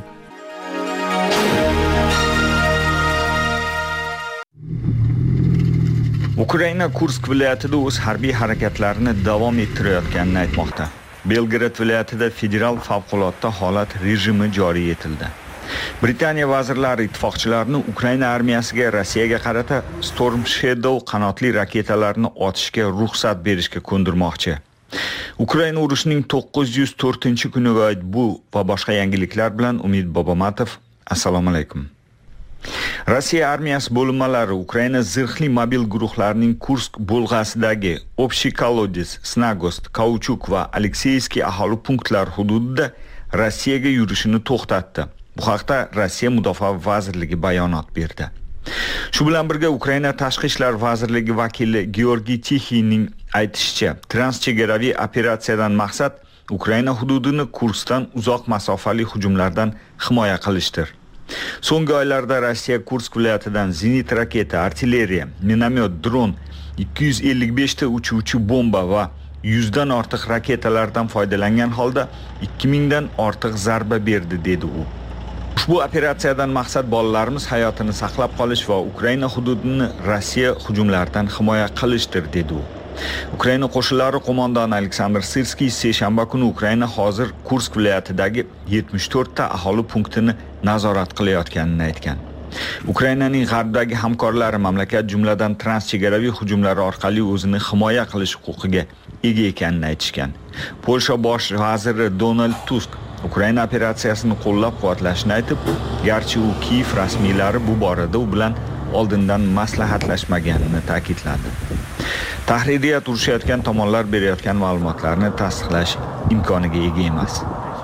Ukraina Kursk viloyatida o'z harbiy harakatlarini davom ettirayotganini aytmoqda. Belgrad viloyatida federal favqulodda holat rejimi joriy etildi. Britaniya vazirlari ittifoqchilarni Ukraina armiyasiga Rossiyaga qarata Storm Shadow qanotli raketalarni otishga ruxsat berishga ko'ndirmoqchi. Ukraina urushining 904-kuniga oid bu va boshqa yangiliklar bilan Umid Bobomatov. Assalomu alaykum. Rossiya armiyasi bo'linmalari Ukraina zirhli mobil guruhlarining Kursk bo'lg'asidagi Obshikolodets, Snagost, Kauchuk va Alekseyskiy aholi punktlari hududida Rossiyaga yurishini to'xtatdi. Bu haqda Rossiya Mudofaa vazirligi bayonot berdi. Shu bilan birga Ukraina Tashqi ishlar vazirligi vakili Georgiy Tixiyning aytishicha, transchegaraviy operatsiyadan maqsad Ukraina hududini Kurskdan uzoq masofali hujumlardan himoya qilishdir. So'nggi oylarda Rossiya Kursk viloyatidan zenit raketa, artilleriya, minomyot, dron, 255 ta uchuvchi bomba va 100 dan ortiq raketalardan foydalangan holda 2000 dan ortiq zarba berdi, dedi u. Ushbu operatsiyadan maqsad bolalarimiz hayotini saqlab qolish va Ukraina hududini Rossiya hujumlaridan himoya qilishdir, dedi u. Ukraina qo'shinlari qo'mondoni Aleksandr Sirskiy seshanba kuni Ukraina hozir Kursk viloyatidagi 74 ta aholi punktini nazorat qilayotganini aytgan. Ukrainaning g'arbdagi hamkorlari mamlakat jumladan transchegaraviy hujumlar orqali o'zini himoya qilish huquqiga ega ekanini aytishgan. Polsha bosh vaziri Donald Tusk Ukraina operatsiyasini qo'llab-quvvatlashini aytib, garchi u Kiyev rasmiylari bu borada u bilan oldindan maslahatlashmaganini ta'kidladi. Tahririyat urushayotgan tomonlar berayotgan ma'lumotlarni tasdiqlash imkoniga ega emas.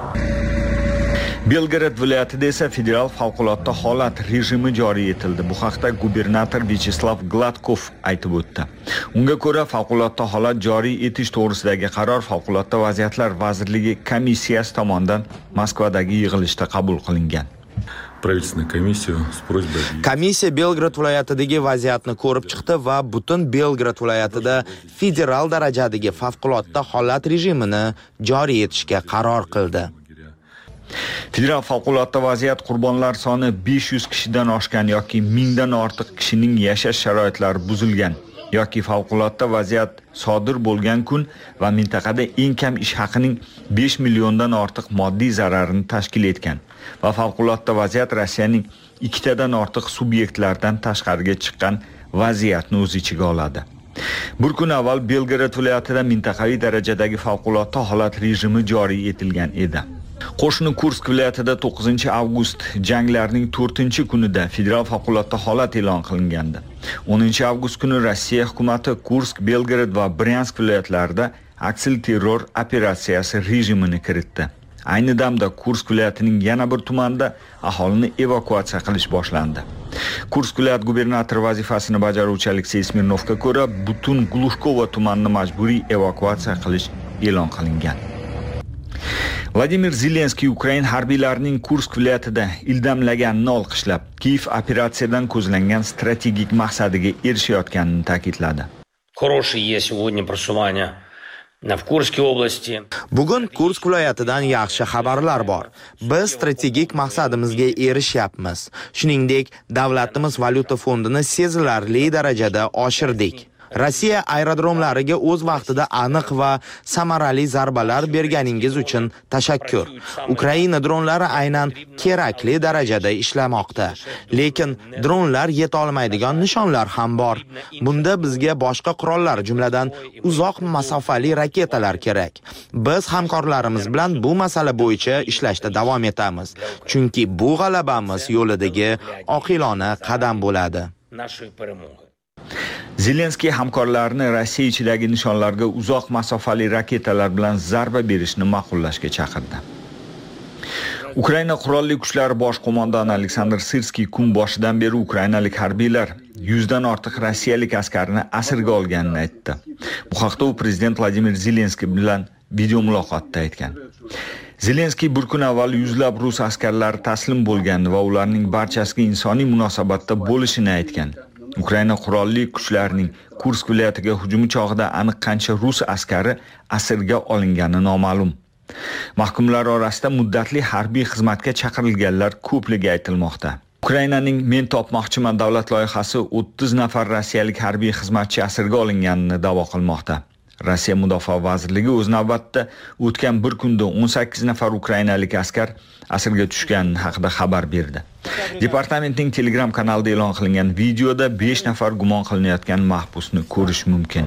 Belgrad viloyatida esa federal favqulodda holat rejimi joriy etildi. Bu haqda gubernator Vyacheslav Gladkov aytib o'tdi. Unga ko'ra, favqulodda holat joriy etish to'g'risidagi qaror Favqulodda vaziyatlar vazirligi komissiyasi tomonidan Moskvadagi yig'ilishda qabul qilingan. Komissiya Belgrad viloyatidagi vaziyatni ko'rib chiqdi va butun Belgrad viloyatida federal darajadagi favqulodda holat rejimini joriy etishga qaror qildi. Federal favqulodda vaziyat qurbonlar soni 500 kishidan oshgan yoki 1000 dan ortiq kishining yashash sharoitlari buzilgan yoki favqulodda vaziyat sodir bo'lgan kun va mintaqada eng kam ish haqining 5 milliondan ortiq moddiy zararini tashkil etgan va favqulodda vaziyat Rossiyaning 2 tadan ortiq subyektlardan tashqariga chiqqan vaziyatni o'z ichiga oladi. Bir kun avval Belgrad viloyatida mintaqaviy darajadagi favqulodda holat rejimi joriy etilgan edi. Qo'shni Kursk viloyatida 9-avgust janglarining 4-kunida federal favqulodda holat e'lon qilingandi. 10-avgust kuni Rossiya hukumatı Kursk, Belgrad va Bryansk viloyatlarida aksil terror operatsiyasi rejimini kiritdi. Ayni damda Kursk viloyatining yana bir tumanida aholini evakuatsiya qilish boshlandi. Kursk viloyat gubernatori vazifasini bajaruvchi Aleksey Smirnovga ko'ra, butun Glushkovo tumanini majburiy evakuatsiya qilish e'lon qilingan. Vladimir Zelenskiy Ukraina harbiylarining Kursk viloyatida ildamlaganini olqishlab, Kiyev operatsiyadan ko'zlangan strategik maqsadiga erishayotganini ta'kidladi. Bugun Kursk viloyatidan yaxshi xabarlar bor. Biz strategik maqsadimizga erishyapmiz. Shuningdek, davlatimiz valyuta fondini sezilarli darajada oshirdik. Rossiya aerodromlariga o'z vaqtida aniq va samarali zarbalar berganingiz uchun tashakkur. Ukraina dronlari aynan kerakli darajada ishlamoqda. Lekin dronlar yeta olmaydigan nishonlar ham bor. Bunda bizga boshqa qurollar, jumladan uzoq masofali raketalar kerak. Biz hamkorlarimiz bilan bu masala bo'yicha ishlashda davom etamiz. Chunki bu g'alabamiz yo'lidagi oqilona qadam bo'ladi. Zelenskiy hamkorlarini Rossiya ichidagi nishonlarga uzoq masofali raketalar bilan zarba berishni ma'qullashga chaqirdi. Ukraina qurolli kuchlari bosh qo'mondoni Aleksandr Sirskiy kun boshidan beri ukrainalik harbiylar 100 dan ortiq rossiyalik askarni asirga olganini aytdi. Bu haqda u prezident Vladimir Zelenskiy bilan video muloqotda aytgan. Zelenskiy bir kun avval yuzlab rus askarlari taslim bo'lgan va ularning barchasiga insoniy munosabatda bo'lishini aytgan. Ukraina qurolli kuchlarining Kursk viloyatiga hujumi chog'ida aniq qancha rus askari asirga olingani noma'lum. Mahkumlar orasida muddatli harbiy xizmatga chaqirilganlar ko'pligi aytilmoqda. Ukrainaning Men topmoqchiman davlat loyihasi 30 nafar rossiyalik harbiy xizmatchi asirga olinganini da'vo qilmoqda. Rossiya Mudofaa vazirligi o'z navbatida o'tgan bir kunda 18 nafar ukrainalik askar asirga tushgani haqida xabar berdi. Departamentning Telegram kanalida e'lon qilingan videoda 5 nafar gumon qilinayotgan mahbusni ko'rish mumkin.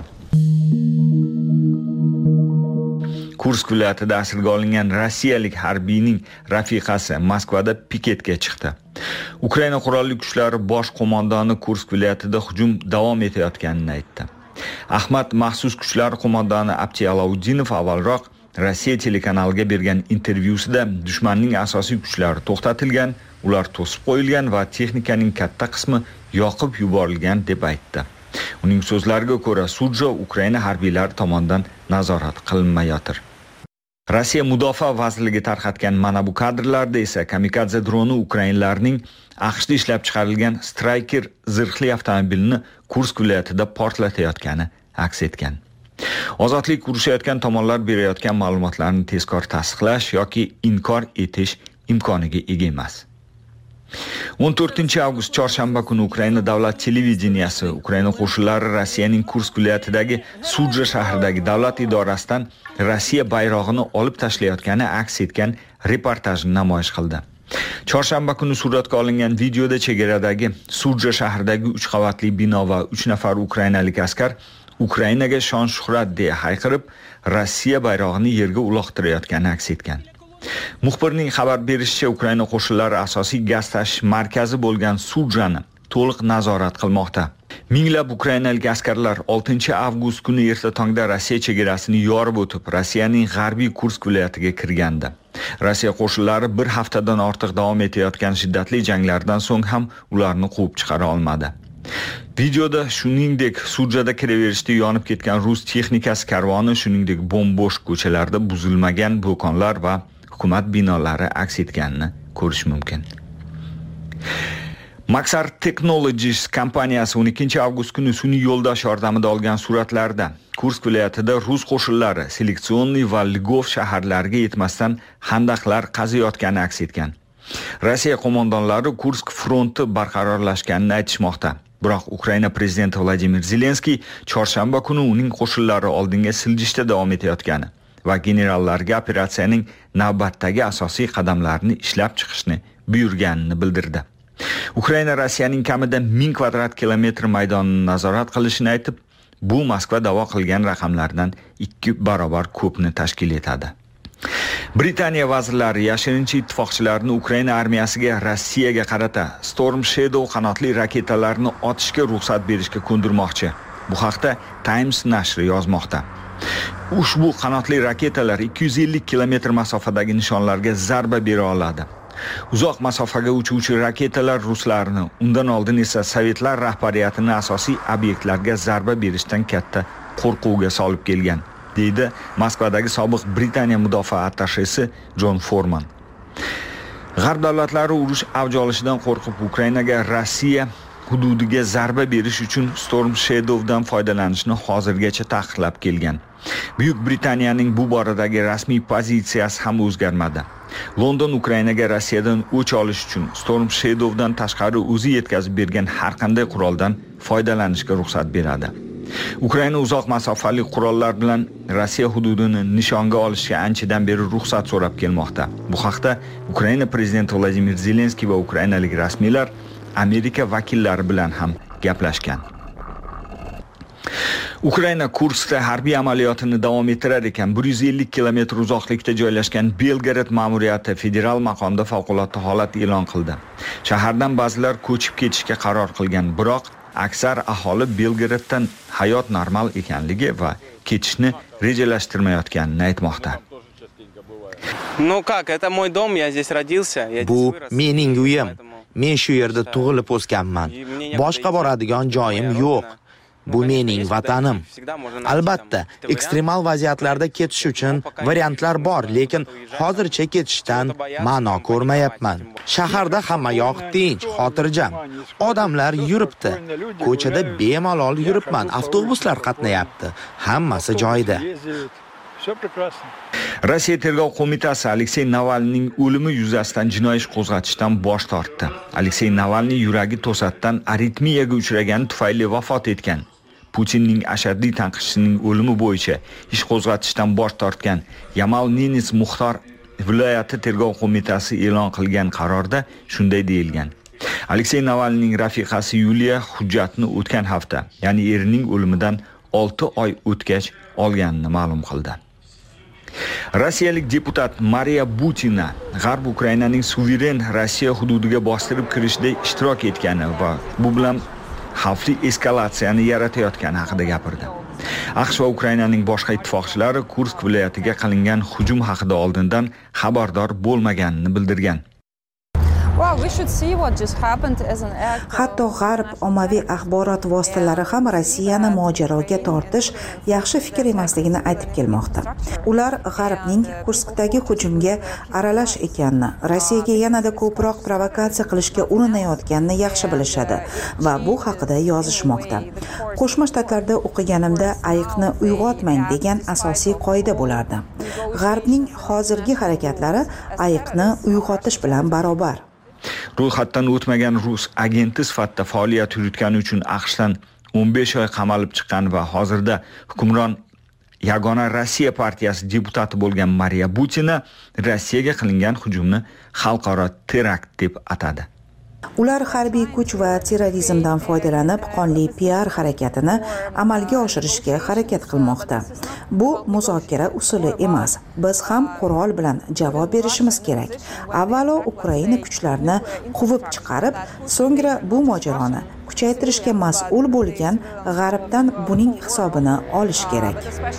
Kursk viloyatida asirga olingan rossiyalik harbiyning rafiqasi Moskvada piketga chiqdi. Ukraina qurolli kuchlari bosh qo'mondoni Kursk viloyatida hujum davom etayotganini aytdi. Ahmad maxsus kuchlar qo'mondoni Abtiy Alaudinov avvalroq Rossiya telekanaliga bergan intervyusida dushmanning asosiy kuchlari to'xtatilgan, ular to'sib qo'yilgan va texnikaning katta qismi yoqib yuborilgan deb aytdi. Uning so'zlariga ko'ra, Suja Ukraina harbiylari tomonidan nazorat qilinmayotir. Rossiya Mudofaa vazirligi tarqatgan mana bu kadrlarda esa kamikadze droni ukrainlarning AQShda ishlab chiqarilgan Striker zirhli avtomobilini Kursk viloyatida portlatayotgani aks etgan. Ozodlik urushayotgan tomonlar berayotgan ma'lumotlarni tezkor tasdiqlash yoki inkor etish imkoniga ega emas. 14-avgust chorshanba kuni Ukraina davlat televideniyasi Ukraina qo'shinlari Rossiyaning Kursk viloyatidagi Suja shahridagi davlat idorasidan Rossiya bayrog'ini olib tashlayotgani aks etgan reportajni namoyish qildi. Chorshanba kuni suratga olingan videoda chegaradagi Suja shahridagi 3 qavatli bino va 3 nafar ukrainalik askar Ukrainaga shon-shuhrat deya hayqirib, Rossiya bayrog'ini yerga uloqtirayotgani aks etgan. Muxbirning xabar berishicha, Ukraina qo'shinlari asosiy gaz tashish markazi bo'lgan Sujani to'liq nazorat qilmoqda. Minglab ukrainalik askarlar 6-avgust kuni erta tongda Rossiya chegarasini yorib o'tib, Rossiyaning g'arbiy Kursk viloyatiga kirgandi. Rossiya qo'shinlari bir haftadan ortiq davom etayotgan shiddatli janglardan so'ng ham ularni quvib chiqara olmadi. Videoda shuningdek Sujada kiraverishda yonib ketgan rus texnikasi karvoni, shuningdek bo'm-bo'sh ko'chalarda buzilmagan do'konlar va hukumat binolari aks etganini ko'rish mumkin. Maxar Technologies kompaniyasi 12-avgust kuni sun'iy yo'ldosh yordamida olgan suratlarda Kursk viloyatida rus qo'shinlari Seleksioniy va Lgov shaharlariga yetmasdan xandaqlar qaziyotgani aks etgan. Rossiya qo'mondonlari Kursk fronti barqarorlashganini aytishmoqda. Biroq Ukraina prezidenti Vladimir Zelenskiy chorshanba kuni uning qo'shinlari oldinga siljishda davom etayotgani va generallarga operatsiyaning navbatdagi asosiy qadamlarini ishlab chiqishni buyurganini bildirdi. Ukraina Rossiyaning kamida 1000 kvadrat kilometr maydonini nazorat qilishini aytib, bu Moskva da'vo qilgan raqamlardan 2 barobar ko'pni tashkil etadi. Britaniya vazirlari yashirincha ittifoqchilarni Ukraina armiyasiga Rossiyaga qarata Storm Shadow qanotli raketalarni otishga ruxsat berishga ko'ndirmoqchi. Bu haqda Times nashri yozmoqda. Ushbu qanotli raketalar 250 kilometr masofadagi nishonlarga zarba bera oladi. Uzoq masofaga uchuvchi raketalar ruslarni, undan oldin esa sovetlar rahbariyatini asosiy obyektlarga zarba berishdan katta qo'rquvga solib kelgan, deydi Moskvadagi sobiq Britaniya mudofaa attashesi Jon Forman. G'arb davlatlari urush avj olishidan qo'rqib Ukrainaga Rossiya hududiga zarba berish uchun Storm Shadow'dan foydalanishni hozirgacha taqiqlab kelgan. Buyuk Britaniyaning bu boradagi rasmiy pozitsiyasi ham o'zgarmadi. London Ukrainaga Rossiyadan o'ch olish uchun Storm Shadow'dan tashqari o'zi yetkazib bergan har qanday quroldan foydalanishga ruxsat beradi. Ukraina uzoq masofali qurollar bilan Rossiya hududini nishonga olishga anchadan beri ruxsat so'rab kelmoqda. Bu haqda Ukraina prezidenti Vladimir Zelenskiy va ukrainalik rasmiylar Amerika vakillari bilan ham gaplashgan. Ukraina Kurskda harbiy amaliyotini davom ettirar ekan, 150 kilometr uzoqlikda joylashgan Belgorod ma'muriyati federal maqomda favqulodda holat e'lon qildi. Shahardan ba'zilar ko'chib ketishga qaror qilgan, biroq aksar aholi Belgoroddan hayot normal ekanligi va ketishni rejalashtirmayotganini aytmoqda. Bu mening uyim. Men shu yerda tug'ilib o'sganman. Boshqa boradigan joyim yo'q. Bu mening vatanim. Albatta, ekstremal vaziyatlarda ketish uchun variantlar bor, lekin hozircha ketishdan ma'no ko'rmayapman. Shaharda hamma yoq tinch, xotirjam. Odamlar yuribdi. Ko'chada bemalol yuribman. Avtobuslar qatnayapti. Hammasi joyida. Rossiya tergov qo'mitasi Aleksey Navalniyning o'limi yuzasidan jinoiy ish qo'zg'atishdan bosh tortdi. Aleksey Navalniy yuragi to'satdan aritmiyaga uchragani tufayli vafot etgan. Putinning ashaddiy tanqidchisining o'limi bo'yicha ish qo'zg'atishdan bosh tortgan Yamal-Nenets Muxtor viloyati tergov qo'mitasi e'lon qilgan qarorda shunday deyilgan. Aleksey Navalniyning rafiqasi Yuliya hujjatni o'tgan hafta, ya'ni erining o'limidan 6 oy o'tgach olganini ma'lum qildi. Rossiyalik deputat Mariya Butina G'arb Ukrainaning suveren Rossiya hududiga bostirib kirishda ishtirok etgani va bu bilan xavfli eskalatsiyani yaratayotgani haqida gapirdi. AQSh va Ukrainaning boshqa ittifoqchilari Kursk viloyatiga qilingan hujum haqida oldindan xabardor bo'lmaganini bildirgan. Hatto G'arb ommaviy axborot vositalari ham Rossiyani mojaroga tortish yaxshi fikr emasligini aytib kelmoqda. Ular G'arbning Kurskdagi hujumga aralash ekanini, Rossiyaga yanada ko'proq provokatsiya qilishga urinayotganini yaxshi bilishadi va bu haqida yozishmoqda. Qo'shma Shtatlarda o'qiganimda ayiqni uyg'otmang degan asosiy qoida bo'lardi. G'arbning hozirgi harakatlari ayiqni uyg'otish bilan barobar. Ro'yxatdan o'tmagan rus agenti sifatida faoliyat yuritgani uchun AQShdan 15 oy qamalib chiqqan va hozirda hukmron Yagona Rossiya partiyasi deputati bo'lgan Mariya Butina Rossiyaga qilingan hujumni xalqaro terakt deb atadi. Ular harbiy kuch va terrorizmdan foydalanib qonli PR harakatini amalga oshirishga harakat qilmoqda. Bu muzokara usuli emas. Biz ham qurol bilan javob berishimiz kerak. Avvalo Ukraina kuchlarini quvib chiqarib, so'ngra bu mojaroni kuchaytirishga mas'ul bo'lgan G'arbdan buning hisobini olish kerak.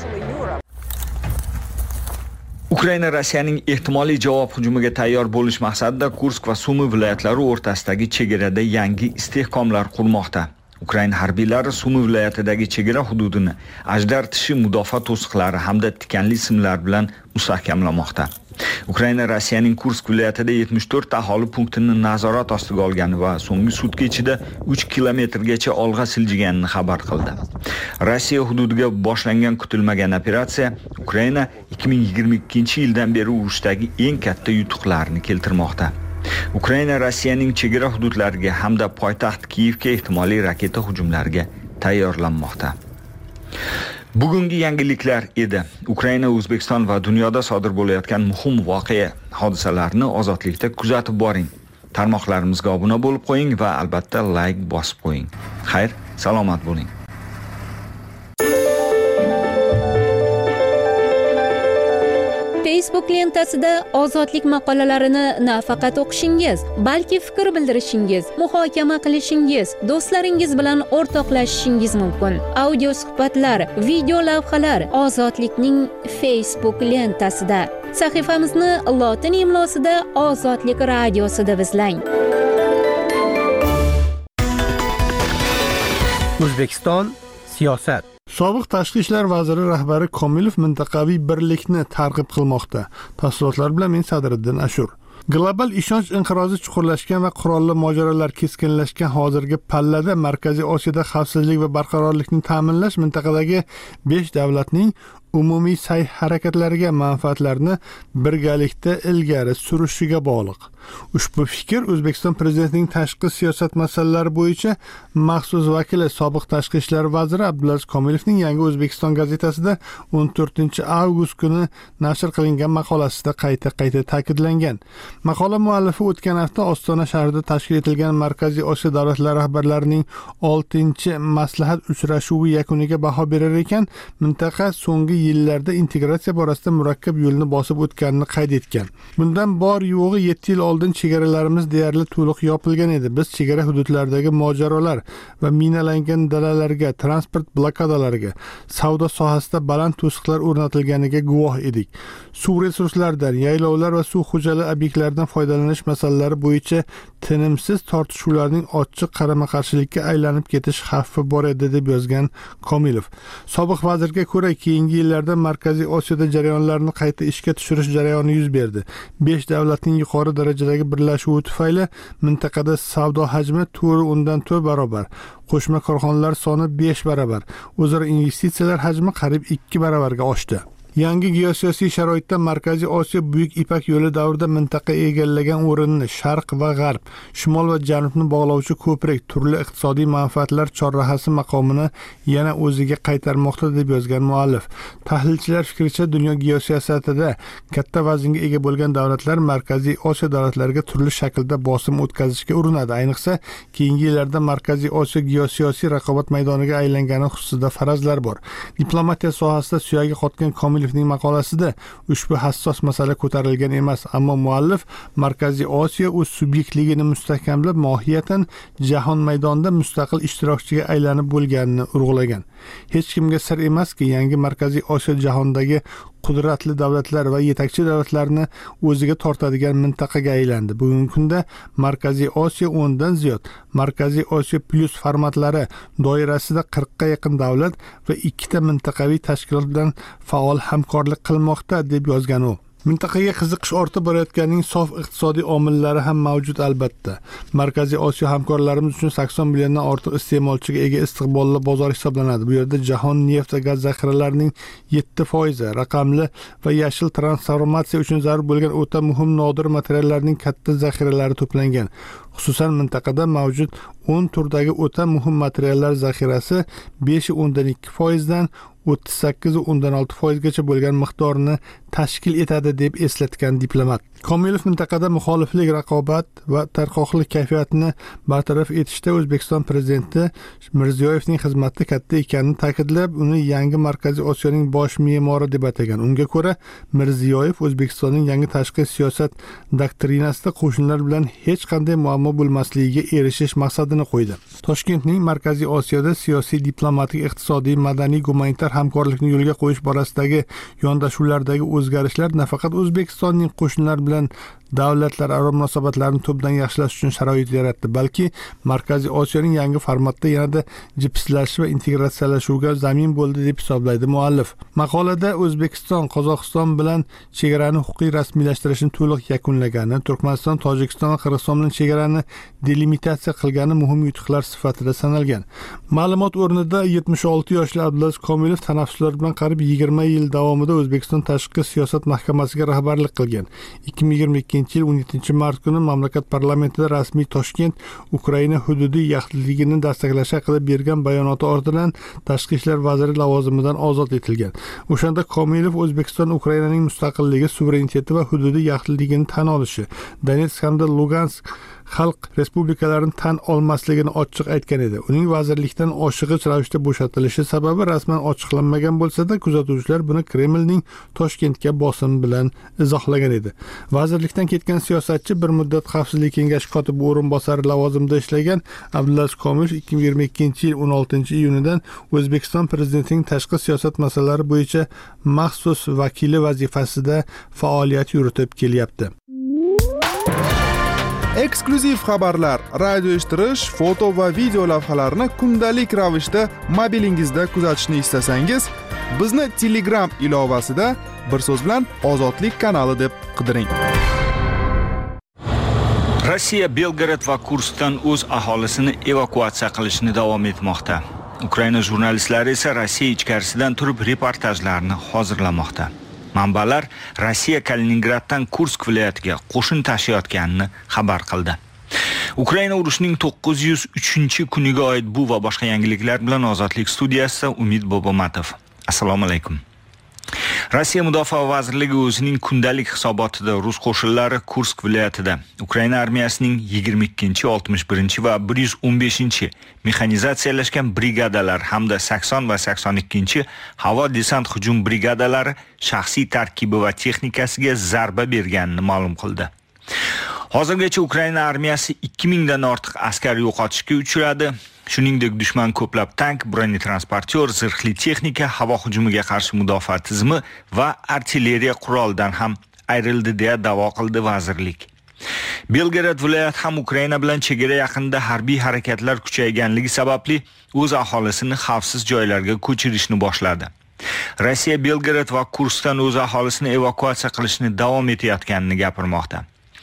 Ukraina Rossiyaning ehtimoliy javob hujumiga tayyor bo'lish maqsadida Kursk va Sumi viloyatlari o'rtasidagi chegarada yangi istehkomlar qurmoqda. Ukraina harbiylari Sumi viloyatidagi chegara hududini ajdar tishi mudofaa to'siqlari hamda tikanli simlar bilan mustahkamlamoqda. Ukraina Rossiyaning Kursk viloyatida 74 ta aholi punktini nazorat ostiga olgani va so'nggi sutka ichida 3 kilometrgacha olg'a siljiganini xabar qildi. Rossiya hududiga boshlangan kutilmagan operatsiya Ukraina 2022-yildan beri urushdagi eng katta yutuqlarni keltirmoqda. Ukraina Rossiyaning chegara hududlariga hamda poytaxt Kiyevga ehtimoliy raketa hujumlariga tayyorlanmoqda. Bugungi yangiliklar edi. Ukraina, O'zbekiston va dunyoda sodir bo'layotgan muhim voqea hodisalarni ozodlikda kuzatib boring. Tarmoqlarimizga obuna bo'lib qo'ying va albatta like bosib qo'ying. Xayr, salomat bo'ling. Facebook lentasida ozodlik maqolalarini nafaqat o'qishingiz, balki fikr bildirishingiz, muhokama qilishingiz, do'stlaringiz bilan o'rtoqlashishingiz mumkin. Audio suhbatlar, video lavhalar ozodlikning Facebook lentasida. Sahifamizni lotin imlosida Ozodlik radiosi deb izlang. O'zbekiston siyosat. Sobiq tashqi ishlar vaziri rahbari Komilov mintaqaviy birlikni targ'ib qilmoqda. Tafsilotlar bilan men Sadriddin Ashur. Global ishonch inqirozi chuqurlashgan va qurolli mojarolar keskinlashgan hozirgi pallada Markaziy Osiyoda xavfsizlik va barqarorlikni ta'minlash mintaqadagi 5 davlatning umumiy sa'y-harakatlariga manfaatlarni birgalikda ilgari surishiga bog'liq. Ushbu fikr O'zbekiston Prezidentining tashqi siyosat masalalari bo'yicha maxsus vakili sobiq tashqi ishlar vaziri Abdulaziz Komilovning Yangi O'zbekiston gazetasida 14-avgust kuni nashr qilingan maqolasida qayta ta'kidlangan. Maqola muallifi o'tgan hafta Ostona shahrida tashkil etilgan Markaziy Osiyo davlatlari rahbarlarining 6-maslahat uchrashuvi yakuniga baho berar ekan, mintaqa so'nggi yillarda integratsiya borasida murakkab yo'lni bosib o'tganini qayd etgan. Bundan bor yo'g'i 7 yil oldin chegaralarimiz deyarli to'liq yopilgan edi. Biz chegara hududlaridagi mojarolar va minalangan dalalarga, transport blokadalariga, savdo sohasida baland to'siqlar o'rnatilganiga guvoh edik. Suv resurslaridan, yaylovlar va suv xo'jaligi obyektlaridan foydalanish masalalari bo'yicha tinimsiz tortishuvlarning ochiq qarama-qarshilikka aylanib ketish xavfi bor edi deb yozgan Komilov. Sobiq vazirga ko'ra, keyingi yillarda Markaziy Osiyoda jarayonlarni qayta ishga tushirish jarayoni yuz berdi. 5 davlatning yuqori darajadagi birlashuvi tufayli mintaqada savdo hajmi 4 barobar, qo'shma korxonalar soni 5 barobar, o'zaro investitsiyalar hajmi qariyb 2 barobarga oshdi. Yangi geosiyosiy sharoitda Markaziy Osiyo Buyuk Ipak yo'li davrida mintaqa egallagan o'rinni Sharq va G'arb, Shimol va Janubni bog'lovchi ko'prik, turli iqtisodiy manfaatlar chorrahasi maqomini yana o'ziga qaytarmoqda deb yozgan muallif. Tahlilchilar fikricha, dunyo geosiyosatida katta vaznga ega bo'lgan davlatlar Markaziy Osiyo davlatlariga turli shaklda bosim o'tkazishga urinadi. Ayniqsa, keyingi yillarda Markaziy Osiyo geosiyosiy raqobat maydoniga aylangani xususida farazlar bor. Diplomatiya sohasida suyagi qotgan Komilovning maqolasida ushbu hassos masala ko'tarilgan emas, ammo muallif Markaziy Osiyo o'z subyektligini mustahkamlab, mohiyatan jahon maydonida mustaqil ishtirokchiga aylanib bo'lganini urg'ulagan. Hech kimga sir emaski, yangi Markaziy Osiyo jahondagi qudratli davlatlar va yetakchi davlatlarni o'ziga tortadigan mintaqaga aylandi. Bugungi kunda Markaziy Osiyo 10 dan ziyod Markaziy Osiyo plus formatlari doirasida 40 ga yaqin davlat va 2 ta mintaqaviy tashkilot bilan faol hamkorlik qilmoqda deb yozgan u. Mintaqaga qiziqish ortib borayotganining sof iqtisodiy omillari ham mavjud albatta. Markaziy Osiyo hamkorlarimiz uchun 80 milliondan ortiq iste'molchiga ega istiqbolli bozor hisoblanadi. Bu yerda jahon neft va gaz zaxiralarining 7%, raqamli va yashil transformatsiya uchun zarur bo'lgan o'ta muhim nodir materiallarning katta zaxiralari to'plangan. Xususan mintaqada mavjud 10 turdagi o'ta muhim materiallar zaxirasi 5.2% dan 38.6% gacha bo'lgan miqdorni tashkil etadi deb eslatgan diplomat. Komilov mintaqada muxoliflik, raqobat va tarqoqlik kayfiyatini bartaraf etishda O'zbekiston prezidenti Mirziyoyevning xizmati katta ekanini ta'kidlab, uni yangi Markaziy Osiyoning bosh me'mori deb atagan. Unga ko'ra, Mirziyoyev O'zbekistonning yangi tashqi siyosat doktrinasida qo'shnilar bilan hech qanday muammo bo'lmasligiga erishish maqsadini qo'ydi. Toshkentning Markaziy Osiyoda siyosiy, diplomatik, iqtisodiy, madaniy, gumanitar hamkorlikni yo'lga qo'yish borasidagi yondashuvlardagi o'zgarishlar nafaqat O'zbekistonning qo'shnilar bilan davlatlararo munosabatlarni tubdan yaxshilash uchun sharoit yaratdi, balki Markaziy Osiyoning yangi formatda yanada jipslashish va integratsiyalashuvga zamin bo'ldi deb hisoblaydi muallif. Maqolada O'zbekiston Qozog'iston bilan chegarani huquqiy rasmiylashtirishni to'liq yakunlagani, Turkmaniston, Tojikiston va Qirg'iziston bilan chegarani delimitatsiya qilgani muhim yutuqlar sifatida sanalgan. Ma'lumot o'rnida 76 yoshli Abdulaziz Komilov tanaffuslar bilan qariyb 20 yil davomida O'zbekiston Tashqi siyosat mahkamasiga rahbarlik qilgan. 2022 yil 17 mart kuni mamlakat parlamentida rasmiy Toshkent Ukraina hududiy yaxlitligini taqiqlash haqida bergan bayonoti ortidan tashqi ishlar vaziri lavozimidan ozod etilgan. O'shanda Komilov O'zbekiston Ukrainaning mustaqilligi, suvereniteti va hududiy yaxlitligini tan olishi, Donetsk hamda Lugansk xalq respublikalarini tan olmasligini ochiq aytgan edi. Uning vazirlikdan oshig'ich ravishda bo'shatilishi sababi rasman ochiqlanmagan bo'lsa-da, kuzatuvchilar buni Kremlning Toshkentga bosim bilan izohlagan edi. Vazirlikdan ketgan siyosatchi bir muddat Xavfsizlik kengashi kotibi o'rinbosari lavozimida ishlagan Abdulaziz Komilov 2022-yil 16-iyunidan O'zbekiston prezidentining tashqi siyosat masalalari bo'yicha maxsus vakili vazifasida faoliyat yuritib kelyapti. Eksklyuziv xabarlar, radio eshittirish, foto va video lavhalarni kundalik ravishda mobilingizda kuzatishni istasangiz, bizni Telegram ilovasida bir so'z bilan Ozodlik kanali deb qidiring. Rossiya Belgrad va Kurskdan o'z aholisini evakuatsiya qilishni davom etmoqda. Ukraina jurnalistlari esa Rossiya ichkarisidan turib reportajlarni hozirlamoqda. Manbalar Rossiya Kaliningraddan Kursk viloyatiga qo'shin tashiyotganini xabar qildi. Ukraina urushining 903-kuniga oid bu va boshqa yangiliklar bilan Ozodlik studiyasida Umid Bobomatov. Assalomu alaykum. Rossiya Mudofaa vazirligi o'zining kundalik hisobotida rus qo'shinlari Kursk viloyatida Ukraina armiyasining 22, 61 va 115 mexanizatsiyalashgan brigadalar hamda 80 va 82 havo desant hujum brigadalari shaxsiy tarkibi va texnikasiga zarba berganini ma'lum qildi. Hozirgacha Ukraina armiyasi 2000 dan ortiq askar yo'qotishga uchradi. Shuningdek, dushman ko'plab tank, bronetransportyor, zirhli texnika, havo hujumiga qarshi mudofaa tizimi va artilleriya qurolidan ham ayrildi deya da'vo qildi vazirlik. Belgrad viloyati ham Ukraina bilan chegara yaqinida harbiy harakatlar kuchayganligi sababli o'z aholisini xavfsiz joylarga ko'chirishni boshladi. Rossiya Belgrad va Kurskdan o'z aholisini evakuatsiya qilishni davom etayotganini gapirmoqda.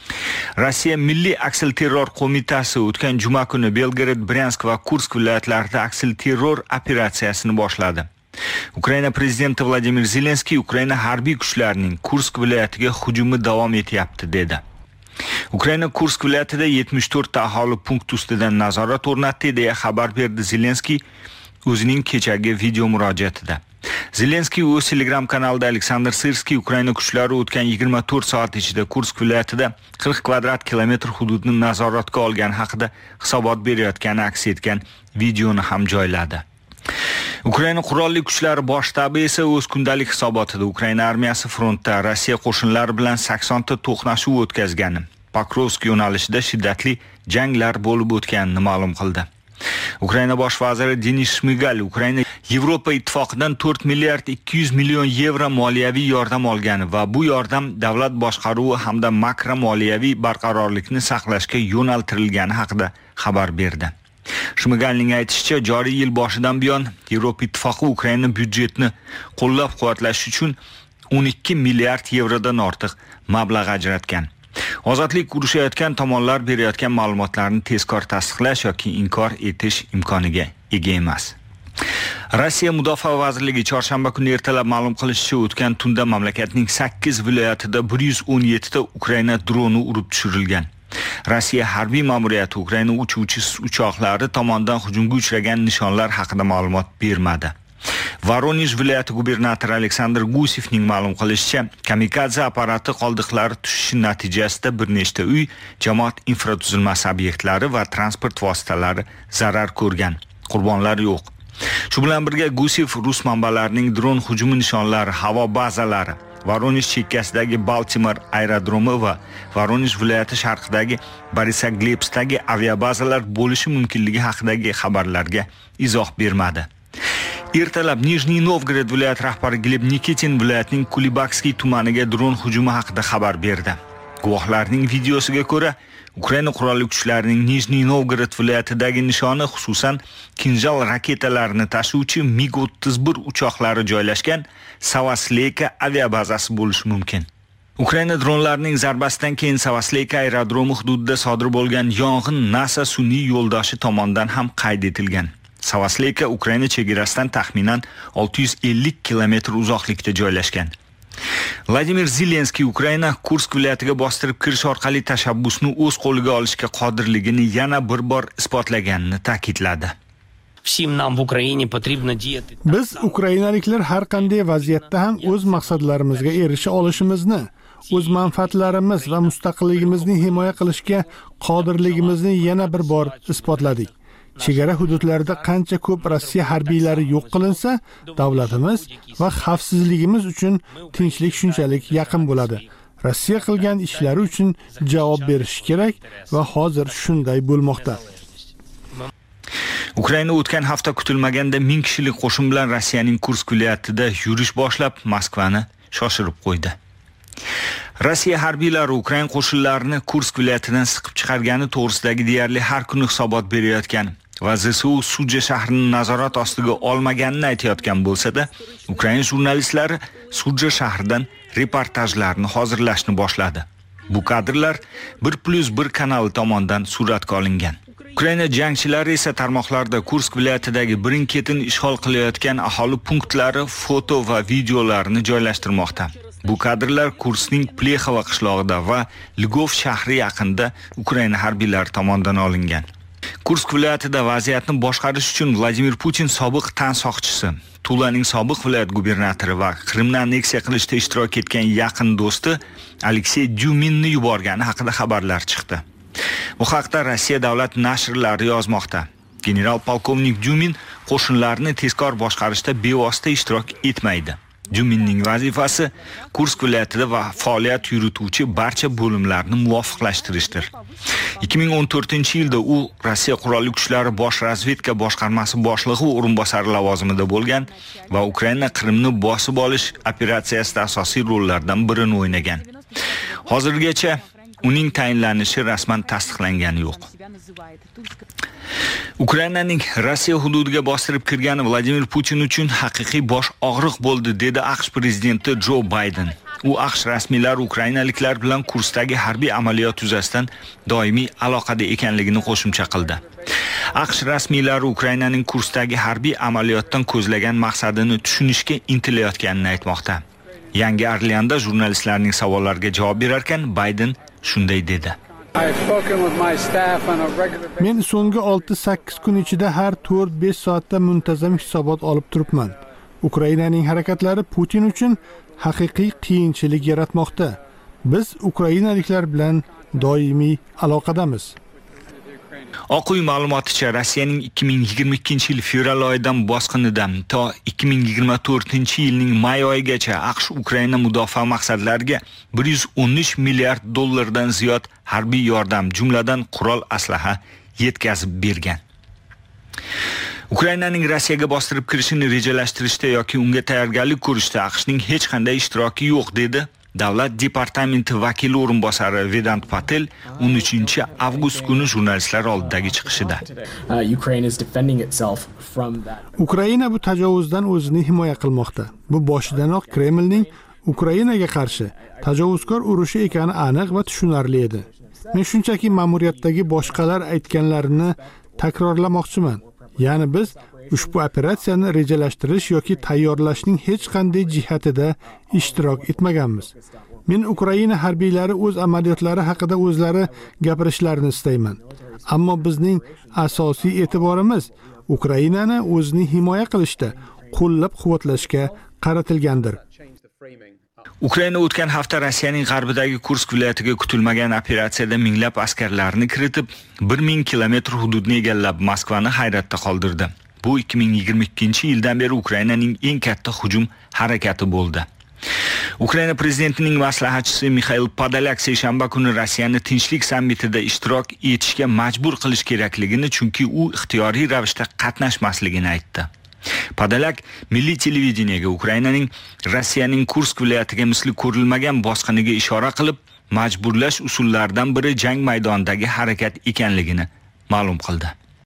Rossiya Milliy aksilterror qo'mitasi o'tgan juma kuni Belgrad, Bryansk va Kursk viloyatlarida aksilterror operatsiyasini boshladi. Ukraina prezidenti Vladimir Zelenskiy Ukraina harbiy kuchlarining Kursk viloyatiga hujumi davom etyapti dedi. Ukraina Kursk viloyatida 74 ta aholi punkt ustidan nazorat o'rnatdi deya xabar berdi Zelenskiy o'zining kechagi video murojaatida. Zelenskiy o'z Telegram kanalida Aleksandr Sirskiy Ukraina kuchlari o'tgan 24 soat ichida Kursk viloyatida 40 kvadrat kilometr hududni nazoratga olgani haqida hisobot berayotgani aks etgan videoni ham joyladi. Ukraina qurolli kuchlari bosh shtabi esa o'z kundalik hisobotida Ukraina armiyasi frontda Rossiya qo'shinlari bilan 80 ta to'qnashuv o'tkazgani, Pokrovsk yo'nalishida shiddatli janglar bo'lib o'tganini ma'lum qildi. Ukraina bosh vaziri Denis Shmigal Ukraina Yevropa ittifoqidan 4 milliard 200 million yevro moliyaviy yordam olgani va bu yordam davlat boshqaruvi hamda makro moliyaviy barqarorlikni saqlashga yo'naltirilgani haqida xabar berdi. Shmigalning aytishicha, joriy yil boshidan buyon Yevropa ittifoqi Ukraina byudjetini qo'llab-quvvatlash uchun 12 milliard yevrodan ortiq mablag' ajratgan. Ozodlik urushayotgan tomonlar berayotgan ma'lumotlarni tezkor tasdiqlash yoki inkor etish imkoniga ega emas. Rossiya Mudofaa vazirligi chorshanba kuni ertalab ma'lum qilishicha, o'tgan tunda mamlakatning 8 viloyatida 117 ta Ukraina droni urib tushirilgan. Rossiya harbiy ma'muriyati Ukraina uchuvchi uchoqlari tomonidan hujumga uchragan nishonlar haqida ma'lumot bermadi. Voronezh viloyati gubernatori Aleksandr Gusevning ma'lum qilishicha, kamikadze apparati qoldiqlari tushishi natijasida bir nechta uy, jamoat infratuzilmasi obyektlari va transport vositalari zarar ko'rgan. Qurbonlar yo'q. Shu bilan birga Gusev rus manbalarining dron hujumi nishonlari, havo bazalari, Voronezh chekkasidagi Baltimore aerodromi va Voronezh viloyati sharqidagi Borisoglebskdagi aviabazalar bo'lishi mumkinligi haqidagi xabarlarga izoh bermadi. Ertalab Nijniy Novgorod viloyati rahbari Gleb Nikitin viloyatining Kulibakskiy tumaniga dron hujumi haqida xabar berdi. Guvohlarning videosiga ko'ra, Ukraina qurolli kuchlarining Nijniy Novgorod viloyatidagi nishoni xususan Kinjal raketalarini tashuvchi MiG-31 uchoqlari joylashgan Savasleyka aviabazasi bo'lishi mumkin. Ukraina dronlarining zarbasidan keyin Savasleyka aerodromi hududida sodir bo'lgan yong'in NASA sun'iy yo'ldoshi tomonidan ham qayd etilgan. Savasleyka Ukraina chegarasidan taxminan 650 kilometr uzoqlikda joylashgan. Vladimir Zelenskiy Ukraina Kursk viloyatiga bostirib kirish orqali tashabbusni o'z qo'liga olishga qodirligini yana bir bor isbotlaganini ta'kidladi. Biz ukrainaliklar har qanday vaziyatda ham o'z maqsadlarimizga erisha olishimizni, o'z manfaatlarimiz va mustaqilligimizni himoya qilishga qodirligimizni yana bir bor isbotladik. Chegara hududlarida qancha ko'p Rossiya harbiylari yo'q qilinsa, davlatimiz va xavfsizligimiz uchun tinchlik shunchalik yaqin bo'ladi. Rossiya qilgan ishlari uchun javob berish kerak va hozir shunday bo'lmoqda. Ukraina o'tgan hafta kutilmaganda 1000 kishilik qo'shin bilan Rossiyaning Kursk viloyatida yurish boshlab, Moskvani shoshirib qo'ydi. Rossiya harbiylari Ukraina qo'shinlarini Kursk viloyatidan siqib chiqargani to'g'risidagi deyarli har kuni hisobot berayotgan va ZSU Suja shahrini nazorat ostiga olmaganini aytayotgan bo'lsa-da, Ukraina jurnalistlari Suja shahridan reportajlarni hozirlashni boshladi. Bu kadrlar 1+1 kanali tomonidan suratga olingan. Ukraina jangchilari esa tarmoqlarda Kursk viloyatidagi birin-ketin ishg'ol qilayotgan aholi punktlari foto va videolarini joylashtirmoqda. Bu kadrlar Kurskning Plexova qishlog'ida va Lvov shahri yaqinida Ukraina harbiylari tomonidan olingan. Kursk viloyatida vaziyatni boshqarish uchun Vladimir Putin sobiq tansoqchisi, Tulaning sobiq viloyat gubernatori va Qrimni anneksiya qilishda ishtirok etgan yaqin do'sti Aleksey Dyuminni yuborgani haqida xabarlar chiqdi. Bu haqda Rossiya davlat nashrlari yozmoqda. General polkovnik Dyumin qo'shinlarni tezkor boshqarishda bevosita ishtirok etmaydi. Dyuminning vazifasi Kursk viloyatida va faoliyat yurituvchi barcha bo'limlarni muvofiqlashtirishdir. 2014-yilda u Rossiya qurolli kuchlari bosh razvedka boshqarmasi boshlig'i o'rinbosari lavozimida bo'lgan va Ukraina Qrimni bosib olish operatsiyasida asosiy rollardan birini o'ynagan. Hozirgacha uning tayinlanishi rasman tasdiqlangani yo'q. Ukrainaning Rossiya hududiga bostirib kirgani Vladimir Putin uchun haqiqiy bosh og'riq bo'ldi, dedi AQSh prezidenti Jo Bayden. U AQSh rasmiylari ukrainaliklar bilan Kurskdagi harbiy amaliyot yuzasidan doimiy aloqada ekanligini qo'shimcha qildi. AQSh rasmiylari Ukrainaning Kurskdagi harbiy amaliyotdan ko'zlagan maqsadini tushunishga intilayotganini aytmoqda. Yangi Orleanda jurnalistlarning savollariga javob berarkan, Bayden shunday dedi. Men so'nggi 6-8 kun ichida har 4-5 soatda muntazam hisobot olib turibman. Ukrainaning harakatlari Putin uchun haqiqiy qiyinchilik yaratmoqda. Biz ukrainaliklar bilan doimiy aloqadamiz. Oq uy ma'lumoticha, Rossiyaning 2022-yil fevral oyidan bosqinidan to 2024-yilning may oyigacha AQSh Ukraina mudofaa maqsadlariga 113 milliard dollardan ziyod harbiy yordam, jumladan qurol aslaha yetkazib bergan. Ukrainaning Rossiyaga bostirib kirishini rejalashtirishda yoki unga tayyorgarlik ko'rishda AQShning hech qanday ishtiroki yo'q, dedi Davlat departamenti vakili o'rinbosari Vedant Patel 13-avgust kuni jurnalistlar oldidagi chiqishida. Ukraina bu tajovuzdan o'zini himoya qilmoqda. Bu boshidanoq Kremlning Ukrainaga qarshi tajovuzkor urushi ekani aniq va tushunarli edi. Men shunchaki ma'muriyatdagi boshqalar aytganlarini takrorlamoqchiman. Ya'ni biz ushbu operatsiyani rejalashtirish yoki tayyorlashning hech qanday jihatida ishtirok etmaganmiz. Men Ukraina harbiylari o'z amaliyotlari haqida o'zlari gapirishlarini istayman. Ammo bizning asosiy e'tiborimiz Ukrainani o'zini himoya qilishda, qo'llab-quvvatlashga qaratilgandir. Ukraina o'tgan hafta Rossiyaning g'arbidagi Kursk viloyatiga kutilmagan operatsiyada minglab askarlarni kiritib, 1000 kilometr hududni egallab, Moskvani hayratda qoldirdi. Bu 2022-yildan beri Ukrainaning eng katta hujum harakati bo'ldi. Ukraina prezidentining maslahatchisi Mikhail Podolyak seshanba kuni Rossiyani tinchlik sammitida ishtirok etishga majbur qilish kerakligini, chunki u ixtiyoriy ravishda qatnashmasligini aytdi. Podolyak milliy televideniyega Ukrainaning Rossiyaning Kursk viloyatiga misli ko'rilmagan bosqiniga ishora qilib, majburlash usullaridan biri jang maydonidagi harakat ekanligini ma'lum qildi.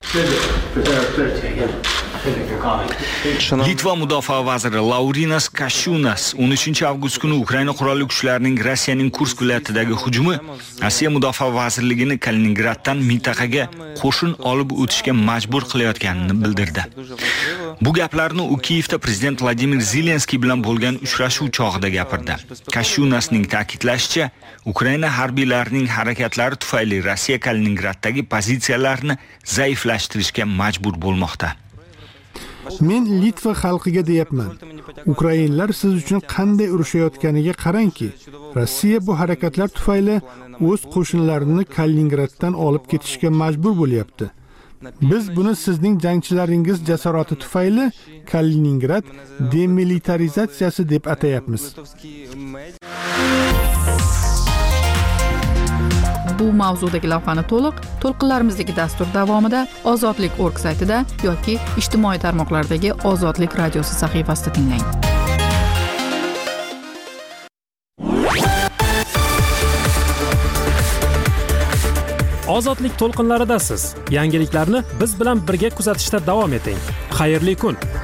Litva mudofaa vaziri Laurinas Kashunas 13-avgust kuni Ukraina qurolli kuchlarining Rossiyaning Kursk viloyatidagi hujumi Rossiya mudofaa vazirligining Kaliningraddan mintaqaga qo'shin olib o'tishga majbur qilayotganini bildirdi. Bu gaplarni u Kiyevda prezident Vladimir Zelenskiy bilan bo'lgan uchrashuv chog'ida gapirdi. Kashunasning ta'kidlashicha, Ukraina harbiylarining harakatlari tufayli Rossiya Kaliningraddagi pozitsiyalarini zaiflashtirishga majbur bo'lmoqda. Men Litva xalqiga deyapman. Ukrainlar siz uchun qanday urushayotganiga qarangki, Rossiya bu harakatlar tufayli o'z qo'shinlarini Kaliningraddan olib ketishga majbur bo'lyapti. Biz buni sizning jangchilaringiz jasorati tufayli Kaliningrad demilitarizatsiyasi deb atayapmiz. Bu mavzudagi lavhani to'lqinlarimizdagi dastur davomida Ozodlik.org saytida yoki ijtimoiy tarmoqlardagi Ozodlik radiosi sahifasida tinglang. Ozodlik to'lqinlaridasiz. Yangiliklarni biz bilan birga kuzatishda davom eting. Xayrli kun.